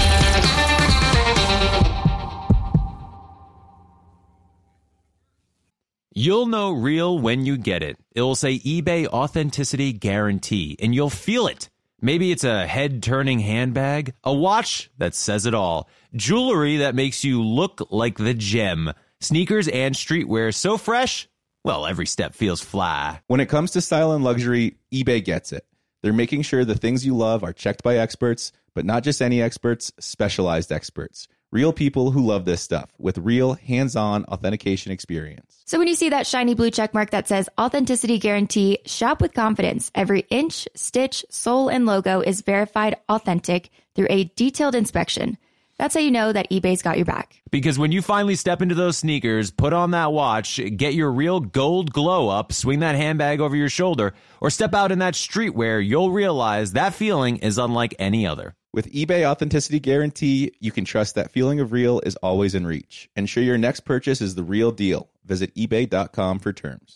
You'll know real when you get it. It'll say eBay Authenticity Guarantee, and you'll feel it. Maybe it's a head-turning handbag, a watch that says it all, jewelry that makes you look like the gem, sneakers and streetwear so fresh, well, every step feels fly. When it comes to style and luxury, eBay gets it. They're making sure the things you love are checked by experts, but not just any experts, specialized experts. Real people who love this stuff with real hands-on authentication experience. So when you see that shiny blue check mark that says Authenticity Guarantee, shop with confidence. Every inch, stitch, sole, and logo is verified authentic through a detailed inspection. That's how you know that eBay's got your back. Because when you finally step into those sneakers, put on that watch, get your real gold glow up, swing that handbag over your shoulder, or step out in that streetwear, you'll realize that feeling is unlike any other. With eBay Authenticity Guarantee, you can trust that feeling of real is always in reach. Ensure your next purchase is the real deal. Visit ebay dot com for terms.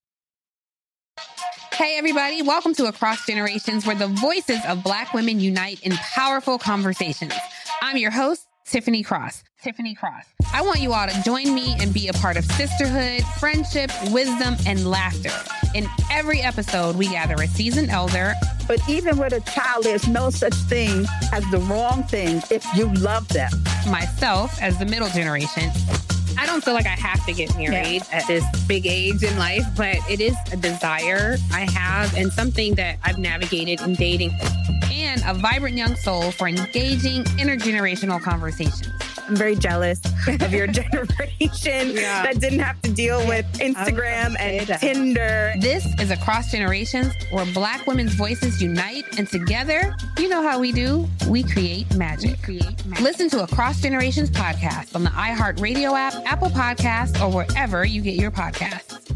Hey, everybody. Welcome to Across Generations, where the voices of Black women unite in powerful conversations. I'm your host, Tiffany Cross. Tiffany Cross. I want you all to join me and be a part of sisterhood, friendship, wisdom, and laughter. In every episode, we gather a seasoned elder. But even with a child, there's no such thing as the wrong thing if you love them. Myself as the middle generation. I don't feel like I have to get married yeah. at this big age in life, but it is a desire I have and something that I've navigated in dating. And a vibrant young soul for engaging intergenerational conversations. I'm very jealous of your generation yeah. that didn't have to deal with Instagram and Tinder. This is Across Generations, where Black women's voices unite, and together, you know how we do, we create magic. We create magic. Listen to Across Generations podcast on the iHeartRadio app, Apple Podcasts, or wherever you get your podcasts.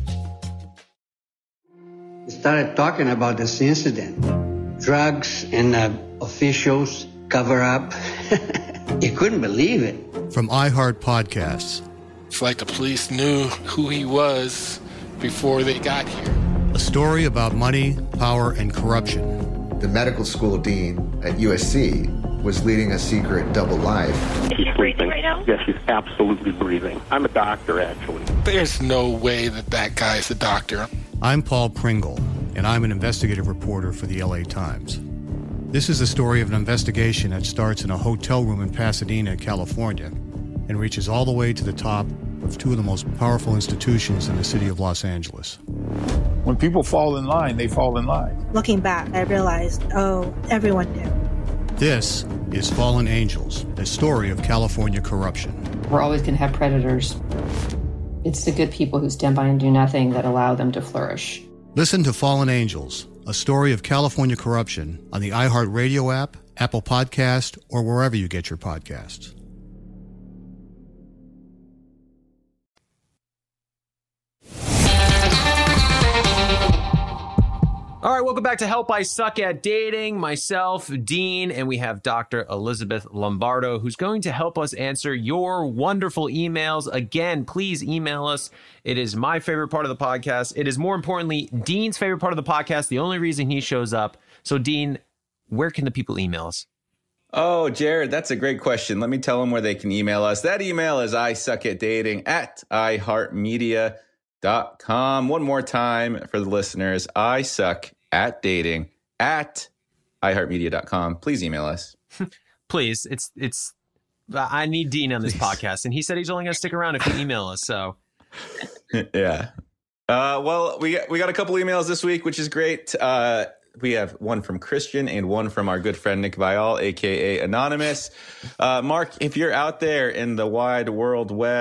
We started talking about this incident. Drugs and uh, officials cover up. You couldn't believe it. From iHeart Podcasts. It's like the police knew who he was before they got here. A story about money, power, and corruption. The medical school dean at U S C was leading a secret double life. She's breathing right now? Yes, she's absolutely breathing. I'm a doctor, actually. There's no way that that guy's a doctor. I'm Paul Pringle, and I'm an investigative reporter for the L A Times. This is the story of an investigation that starts in a hotel room in Pasadena, California, and reaches all the way to the top of two of the most powerful institutions in the city of Los Angeles. When people fall in line, they fall in line. Looking back, I realized, oh, everyone knew. This is Fallen Angels, the story of California corruption. We're always going to have predators. It's the good people who stand by and do nothing that allow them to flourish. Listen to Fallen Angels, a story of California corruption on the iHeartRadio app, Apple Podcast, or wherever you get your podcasts. All right, welcome back to Help I Suck at Dating. Myself, Dean, and we have Doctor Elizabeth Lombardo, who's going to help us answer your wonderful emails. Again, please email us. It is my favorite part of the podcast. It is, more importantly, Dean's favorite part of the podcast, the only reason he shows up. So, Dean, where can the people email us? Oh, Jared, that's a great question. Let me tell them where they can email us. That email is I suck at dating at i heart media dot com. One more time for the listeners, I suck at dating at i heart media dot com. Please email us. Please. It's, it's, I need Dean on this podcast, and he said he's only going to stick around if you email us. So, yeah. Uh, well, we, we got a couple emails this week, which is great. Uh, we have one from Christian and one from our good friend Nick Vial, a k a. Anonymous. Uh, Mark, if you're out there in the wide world web,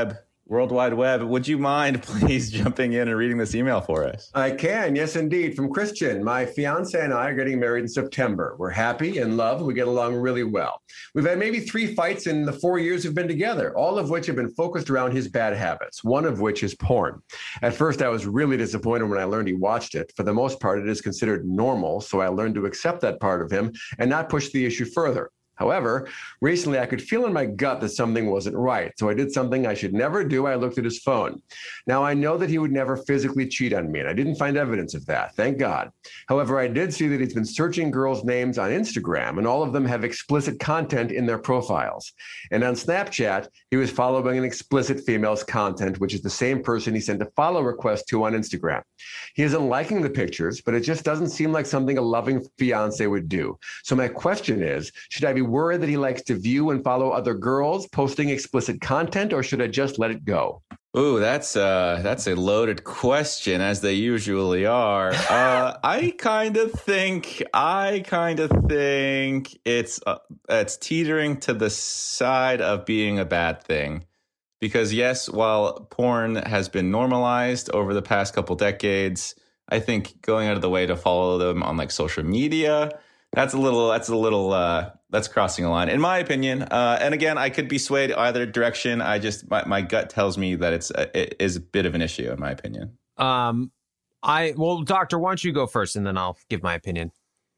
World Wide Web, would you mind please jumping in and reading this email for us? I can, yes, indeed. From Christian, my fiance and I are getting married in September. We're happy and love. We get along really well. We've had maybe three fights in the four years we've been together, all of which have been focused around his bad habits, one of which is porn. At first, I was really disappointed when I learned he watched it. For the most part, it is considered normal, so I learned to accept that part of him and not push the issue further. However, recently I could feel in my gut that something wasn't right, so I did something I should never do. I looked at his phone. Now, I know that he would never physically cheat on me, and I didn't find evidence of that, thank God. However, I did see that he's been searching girls' names on Instagram, and all of them have explicit content in their profiles. And on Snapchat, he was following an explicit female's content, which is the same person he sent a follow request to on Instagram. He isn't liking the pictures, but it just doesn't seem like something a loving fiance would do. So my question is, should I be worried that he likes to view and follow other girls posting explicit content, or should I just let it go? Ooh, that's uh, that's a loaded question, as they usually are. Uh, I kind of think, I kind of think it's uh, it's teetering to the side of being a bad thing, because yes, while porn has been normalized over the past couple decades, I think going out of the way to follow them on like social media, that's a little, that's a little. Uh, That's crossing a line, in my opinion. Uh, and again, I could be swayed either direction. I just, my, my gut tells me that it's a, it is a bit of an issue, in my opinion. Um, I well, Doctor, why don't you go first, and then I'll give my opinion.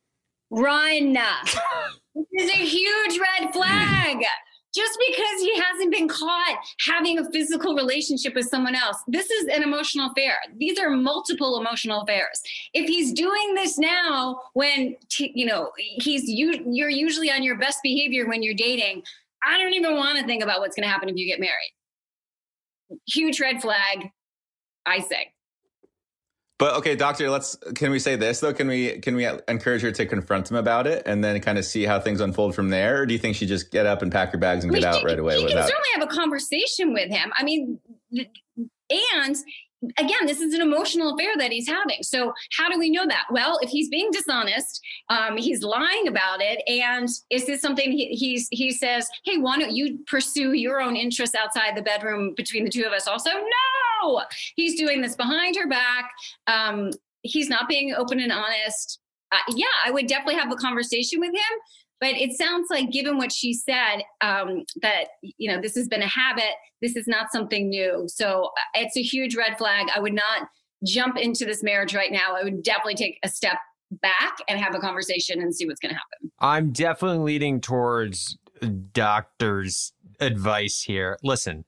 Run. This is a huge red flag. Just because he hasn't been caught having a physical relationship with someone else, this is an emotional affair. These are multiple emotional affairs. If he's doing this now, when t- you know he's you, you're usually on your best behavior when you're dating, I don't even want to think about what's going to happen if you get married. Huge red flag, I say. But okay, doctor, let's can we say this though? Can we can we encourage her to confront him about it and then kind of see how things unfold from there? Or do you think she just get up and pack her bags and I mean, get she, out right away? She without... can certainly have a conversation with him. I mean, and again, this is an emotional affair that he's having. So how do we know that? Well, if he's being dishonest, um, he's lying about it, and is this something he, he's he says, hey, why don't you pursue your own interests outside the bedroom between the two of us also? No, he's doing this behind her back. Um, he's not being open and honest. Uh, yeah, I would definitely have a conversation with him. But it sounds like, given what she said, um, that, you know, this has been a habit. This is not something new. So it's a huge red flag. I would not jump into this marriage right now. I would definitely take a step back and have a conversation and see what's going to happen. I'm definitely leaning towards doctor's advice here. Listen,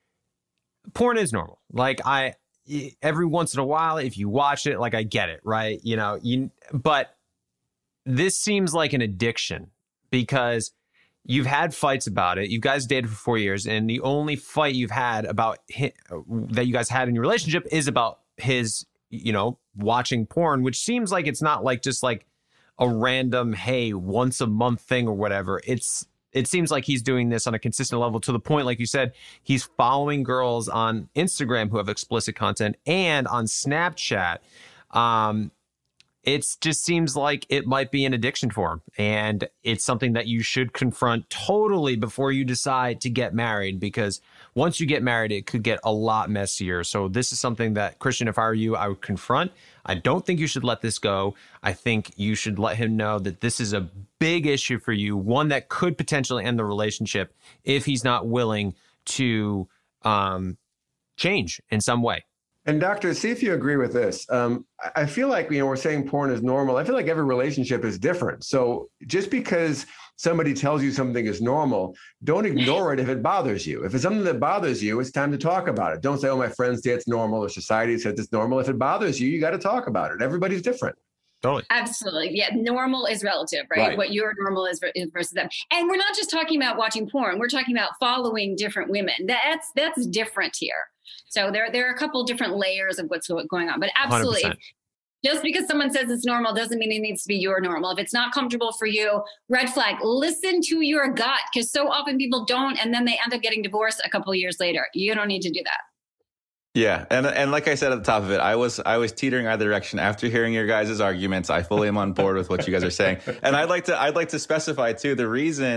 porn is normal. Like, I, every once in a while, if you watch it, like, I get it, right? You know, you, but this seems like an addiction. Because you've had fights about it. You guys dated for four years, and the only fight you've had about him, that you guys had in your relationship is about his, you know, watching porn, which seems like it's not like just like a random, hey, once a month thing or whatever. It's it seems like he's doing this on a consistent level, to the point, like you said, he's following girls on Instagram who have explicit content and on Snapchat. Um, It just seems like it might be an addiction for him. And it's something that you should confront totally before you decide to get married, because once you get married, it could get a lot messier. So this is something that, Christian, if I were you, I would confront. I don't think you should let this go. I think you should let him know that this is a big issue for you, one that could potentially end the relationship if he's not willing to um, change in some way. And doctor, see if you agree with this. Um, I feel like, you know, we're saying porn is normal. I feel like every relationship is different. So just because somebody tells you something is normal, don't ignore it if it bothers you. If it's something that bothers you, it's time to talk about it. Don't say, oh, my friends say it's normal or society says it's normal. If it bothers you, you got to talk about it. Everybody's different. Totally. Absolutely. Yeah. Normal is relative, right? right? What your normal is versus them. And we're not just talking about watching porn. We're talking about following different women. That's, that's different here. So there, there are a couple different layers of what's going on, but absolutely. one hundred percent. Just because someone says it's normal doesn't mean it needs to be your normal. If it's not comfortable for you, red flag. Listen to your gut, because so often people don't, and then they end up getting divorced a couple of years later. You don't need to do that. Yeah, and and like I said at the top of it, I was I was teetering either direction. After hearing your guys' arguments, I fully am on board with what you guys are saying, and I'd like to I'd like to specify too the reason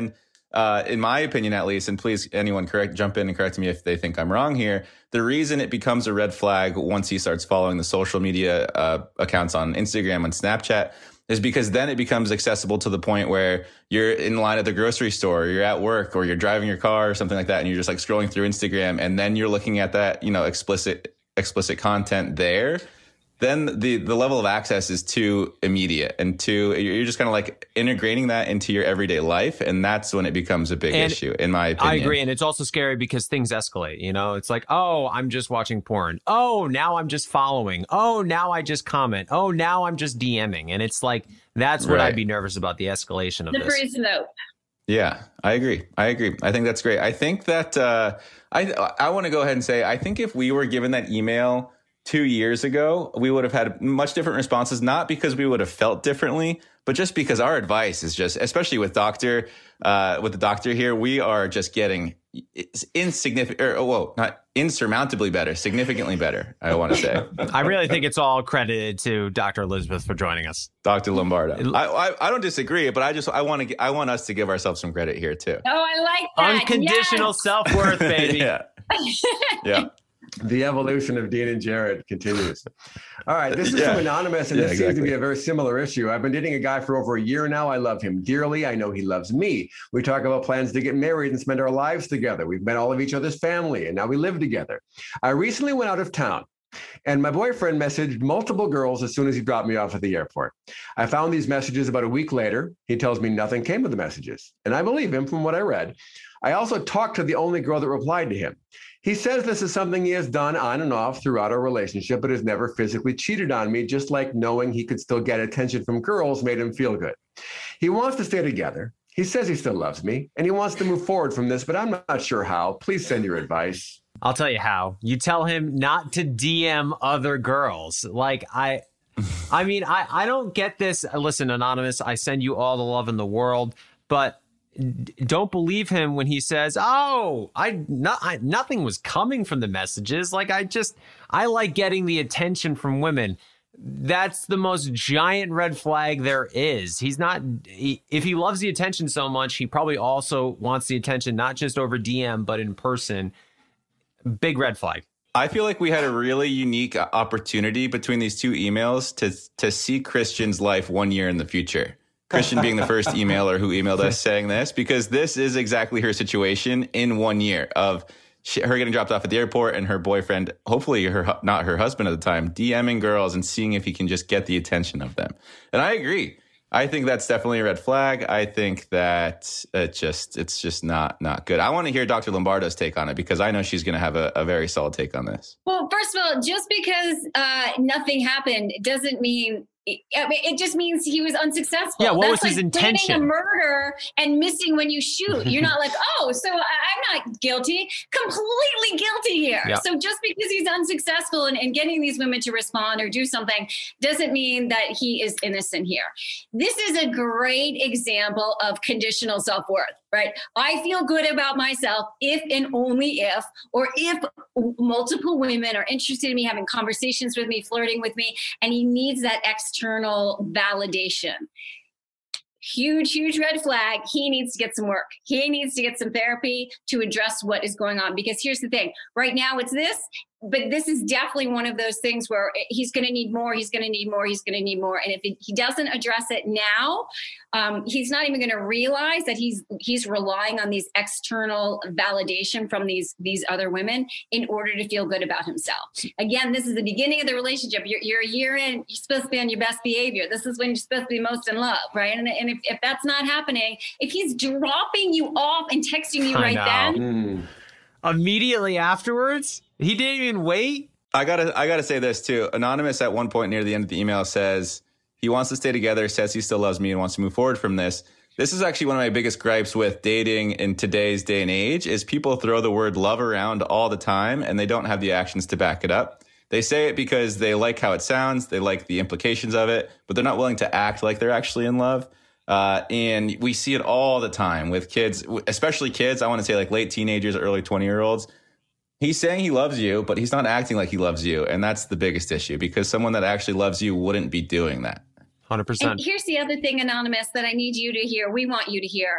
uh, in my opinion, at least, and please anyone correct, jump in and correct me if they think I'm wrong here. The reason it becomes a red flag once he starts following the social media uh, accounts on Instagram and Snapchat is because then it becomes accessible to the point where you're in line at the grocery store, or you're at work, or you're driving your car or something like that. And you're just like scrolling through Instagram, and then you're looking at that, you know, explicit, explicit content there. Then the, the level of access is too immediate and too, you're just kind of like integrating that into your everyday life. And that's when it becomes a big And issue, in my opinion. I agree. And it's also scary because things escalate, you know, it's like, oh, I'm just watching porn. Oh, now I'm just following. Oh, now I just comment. Oh, now I'm just DMing. And it's like, that's what Right. I'd be nervous about, the escalation of Slippery this. slope. Yeah, I agree. I agree. I think that's great. I think that uh, I I want to go ahead and say, I think if we were given that email two years ago, we would have had much different responses, not because we would have felt differently, but just because our advice is just, especially with doctor, uh, with the doctor here, we are just getting insignificant, or, oh, whoa, not insurmountably better, significantly better, I want to say. I really think it's all credited to Doctor Elizabeth for joining us. Doctor Lombardo. I, I I don't disagree, but I just I want to I want us to give ourselves some credit here too. Oh, I like that. Unconditional Yes. self-worth, baby. Yeah. Yeah. The evolution of Dean and Jared continues. All right, this is Yeah. from Anonymous, and Yeah, this seems to exactly. be a very similar issue. I've been dating a guy for over a year now. I love him dearly. I know he loves me. We talk about plans to get married and spend our lives together. We've met all of each other's family, and now we live together. I recently went out of town, and my boyfriend messaged multiple girls as soon as he dropped me off at the airport. I found these messages about a week later. He tells me nothing came of the messages, and I believe him from what I read. I also talked to the only girl that replied to him. He says this is something he has done on and off throughout our relationship, but has never physically cheated on me, just like knowing he could still get attention from girls made him feel good. He wants to stay together. He says he still loves me, and he wants to move forward from this, but I'm not sure how. Please send your advice. I'll tell you how. You tell him not to D M other girls. Like, I... I mean, I, I don't get this. Listen, Anonymous, I send you all the love in the world, but don't believe him when he says, oh, I, not, I nothing was coming from the messages. Like, I just, I like getting the attention from women. That's the most giant red flag there is. He's not, he, if he loves the attention so much, he probably also wants the attention, not just over D M, but in person. Big red flag. I feel like we had a really unique opportunity between these two emails to to see Christian's life one year in the future. Christian being the first emailer who emailed us saying this, because this is exactly her situation in one year of she, her getting dropped off at the airport and her boyfriend, hopefully her not her husband at the time, DMing girls and seeing if he can just get the attention of them. And I agree. I think that's definitely a red flag. I think that it just it's just not not good. I want to hear Doctor Lombardo's take on it, because I know she's going to have a, a very solid take on this. Well, first of all, just because uh, nothing happened doesn't mean. I mean, it just means he was unsuccessful. Yeah, what That's was like his intention? planning a murder and missing when you shoot. You're not like, oh, so I- I'm not guilty. Completely guilty here. Yeah. So just because he's unsuccessful in, in getting these women to respond or do something doesn't mean that he is innocent here. This is a great example of conditional self-worth, right? I feel good about myself if and only if, or if multiple women are interested in me, having conversations with me, flirting with me, and he needs that external validation. Huge, huge red flag. He needs to get some work. He needs to get some therapy to address what is going on. Because here's the thing, right now it's this, but this is definitely one of those things where he's going to need more. He's going to need more. He's going to need more. And if it, he doesn't address it now, um, he's not even going to realize that he's he's relying on these external validation from these these other women in order to feel good about himself. Again, this is the beginning of the relationship. You're, you're a year in. You're supposed to be on your best behavior. This is when you're supposed to be most in love, right? And, and if, if that's not happening, if he's dropping you off and texting you I right know. then. Immediately afterwards? He didn't even wait? I gotta, I gotta say this too. Anonymous at one point near the end of the email says he wants to stay together, says he still loves me and wants to move forward from this. This is actually one of my biggest gripes with dating in today's day and age is people throw the word love around all the time and they don't have the actions to back it up. They say it because they like how it sounds. They like the implications of it, but they're not willing to act like they're actually in love. Uh, and we see it all the time with kids, especially kids. I want to say like late teenagers, early twenty year olds. He's saying he loves you, but he's not acting like he loves you. And that's the biggest issue because someone that actually loves you wouldn't be doing that. one hundred percent. And here's the other thing, Anonymous, that I need you to hear. We want you to hear.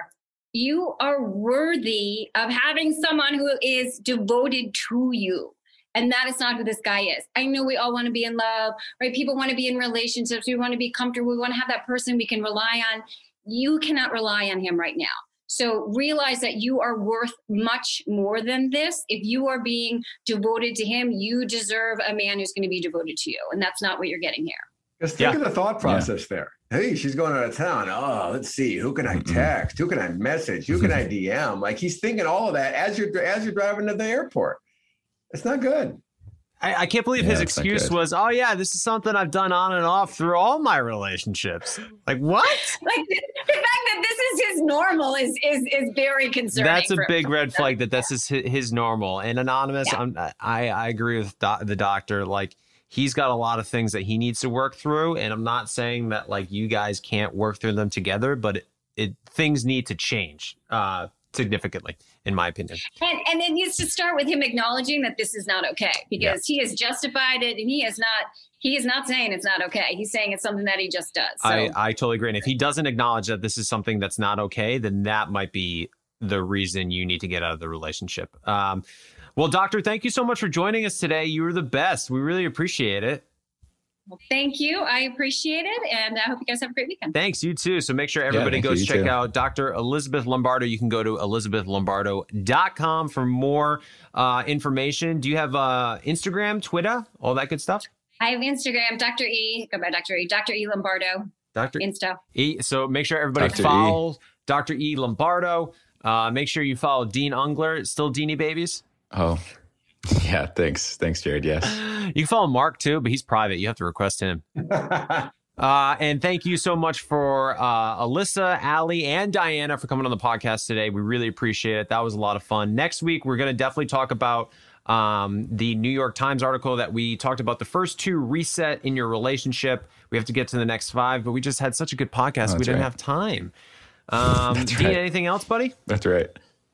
you are worthy of having someone who is devoted to you. And that is not who this guy is. I know we all want to be in love, right? People want to be in relationships. We want to be comfortable. We want to have that person we can rely on. You cannot rely on him right now. So realize that you are worth much more than this. If you are being devoted to him, you deserve a man who's going to be devoted to you. And that's not what you're getting here. Just think Yeah. of the thought process yeah. there. Hey, she's going out of town. Oh, let's see. Who can I text? Who can I message? Who can I D M? Like he's thinking all of that as you're as you're driving to the airport. It's not good. I, I can't believe Yeah, his it's not excuse good. was, oh, yeah, this is something I've done on and off through all my relationships. Like, what? Like the, the fact that this is his normal is is is very concerning. That's a for- big for red him. flag that this is his, his normal. And Anonymous, Yeah. I'm, I, I agree with doc, the doctor. Like, he's got a lot of things that he needs to work through. And I'm not saying that, like, you guys can't work through them together, but it, it things need to change uh, significantly, in my opinion. And, and it needs to start with him acknowledging that this is not okay, because he has justified it, and he is not he is not saying it's not okay. He's saying it's something that he just does. So I, I totally agree. And if he doesn't acknowledge that this is something that's not okay, then that might be the reason you need to get out of the relationship. Um, well, doctor, thank you so much for joining us today. You were the best. We really appreciate it. well, thank you. I appreciate it, and I hope you guys have a great weekend. Thanks, you too. So make sure everybody thank you. goes You check too. out Doctor Elizabeth Lombardo. You can go to elizabeth lombardo dot com for more uh, information. Do you have uh, Instagram, Twitter, all that good stuff? I have Instagram, Doctor E. Go by Doctor E. Doctor E. Lombardo. Doctor Insta. E. So make sure everybody Doctor E. follows Doctor E. Lombardo. Uh, make sure you follow Dean Ungler. Still Deanie Babies? Oh, yeah. Thanks. Thanks, Jared. Yes. You can follow Mark too, but he's private. You have to request him. uh, and thank you so much for uh, Alyssa, Allie, and Diana for coming on the podcast today. We really appreciate it. That was a lot of fun. Next week, we're going to definitely talk about um, the New York Times article that we talked about. The first two, reset in your relationship. We have to get to the next five, but we just had such a good podcast. Oh, we that's didn't right. have time. Um, That's Dean, right. anything else, buddy? That's right.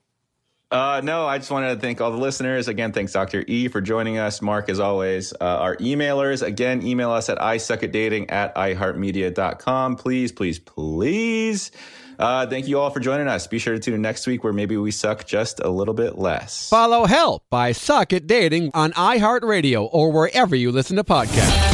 Uh, no, I just wanted to thank all the listeners. Again, thanks, Doctor E, for joining us. Mark, as always. Uh, our emailers, again, email us at I suck at dating at i heart media dot com. Please, please, please. Uh, thank you all for joining us. Be sure to tune in next week where maybe we suck just a little bit less. Follow Help I Suck at Dating on iHeartRadio or wherever you listen to podcasts.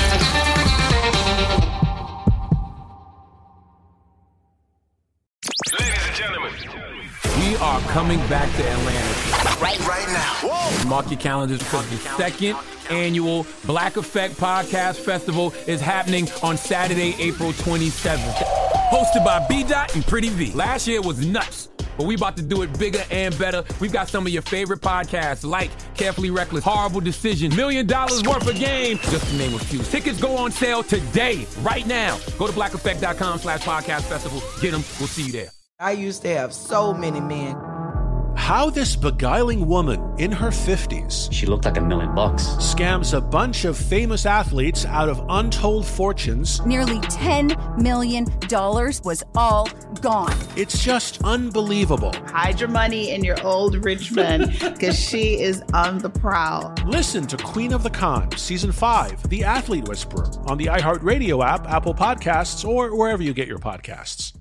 We are coming back to Atlanta. Right, right now. Whoa. Mark your calendars because the second annual Black Effect Podcast Festival is happening on Saturday, April twenty-seventh. Hosted by B-Dot and Pretty V. Last year was nuts, but we about to do it bigger and better. We've got some of your favorite podcasts like Carefully Reckless, Horrible Decision, Million Dollars Worth of Game, just to name a few. Tickets go on sale today, right now. Go to black effect dot com slash podcast festival. Get them. We'll see you there. I used to have so many men. How this beguiling woman in her fifties, she looked like a million bucks, scams a bunch of famous athletes out of untold fortunes. Nearly ten million dollars was all gone. It's just unbelievable. Hide your money in your old rich man because she is on the prowl. Listen to Queen of the Con, Season five, The Athlete Whisperer, on the iHeartRadio app, Apple Podcasts, or wherever you get your podcasts.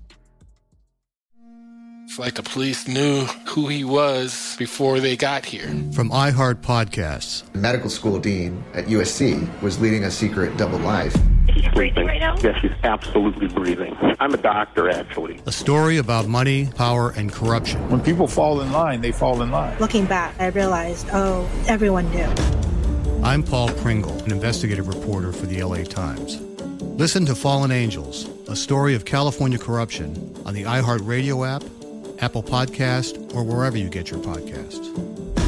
It's like the police knew who he was before they got here. From iHeart Podcasts. Medical school dean at U S C was leading a secret double life. She's breathing right now? Yes, she's absolutely breathing. I'm a doctor, actually. A story about money, power, and corruption. When people fall in line, they fall in line. Looking back, I realized, oh, everyone knew. I'm Paul Pringle, an investigative reporter for the L A Times. Listen to Fallen Angels, a story of California corruption on the iHeartRadio app, Apple Podcast, or wherever you get your podcasts.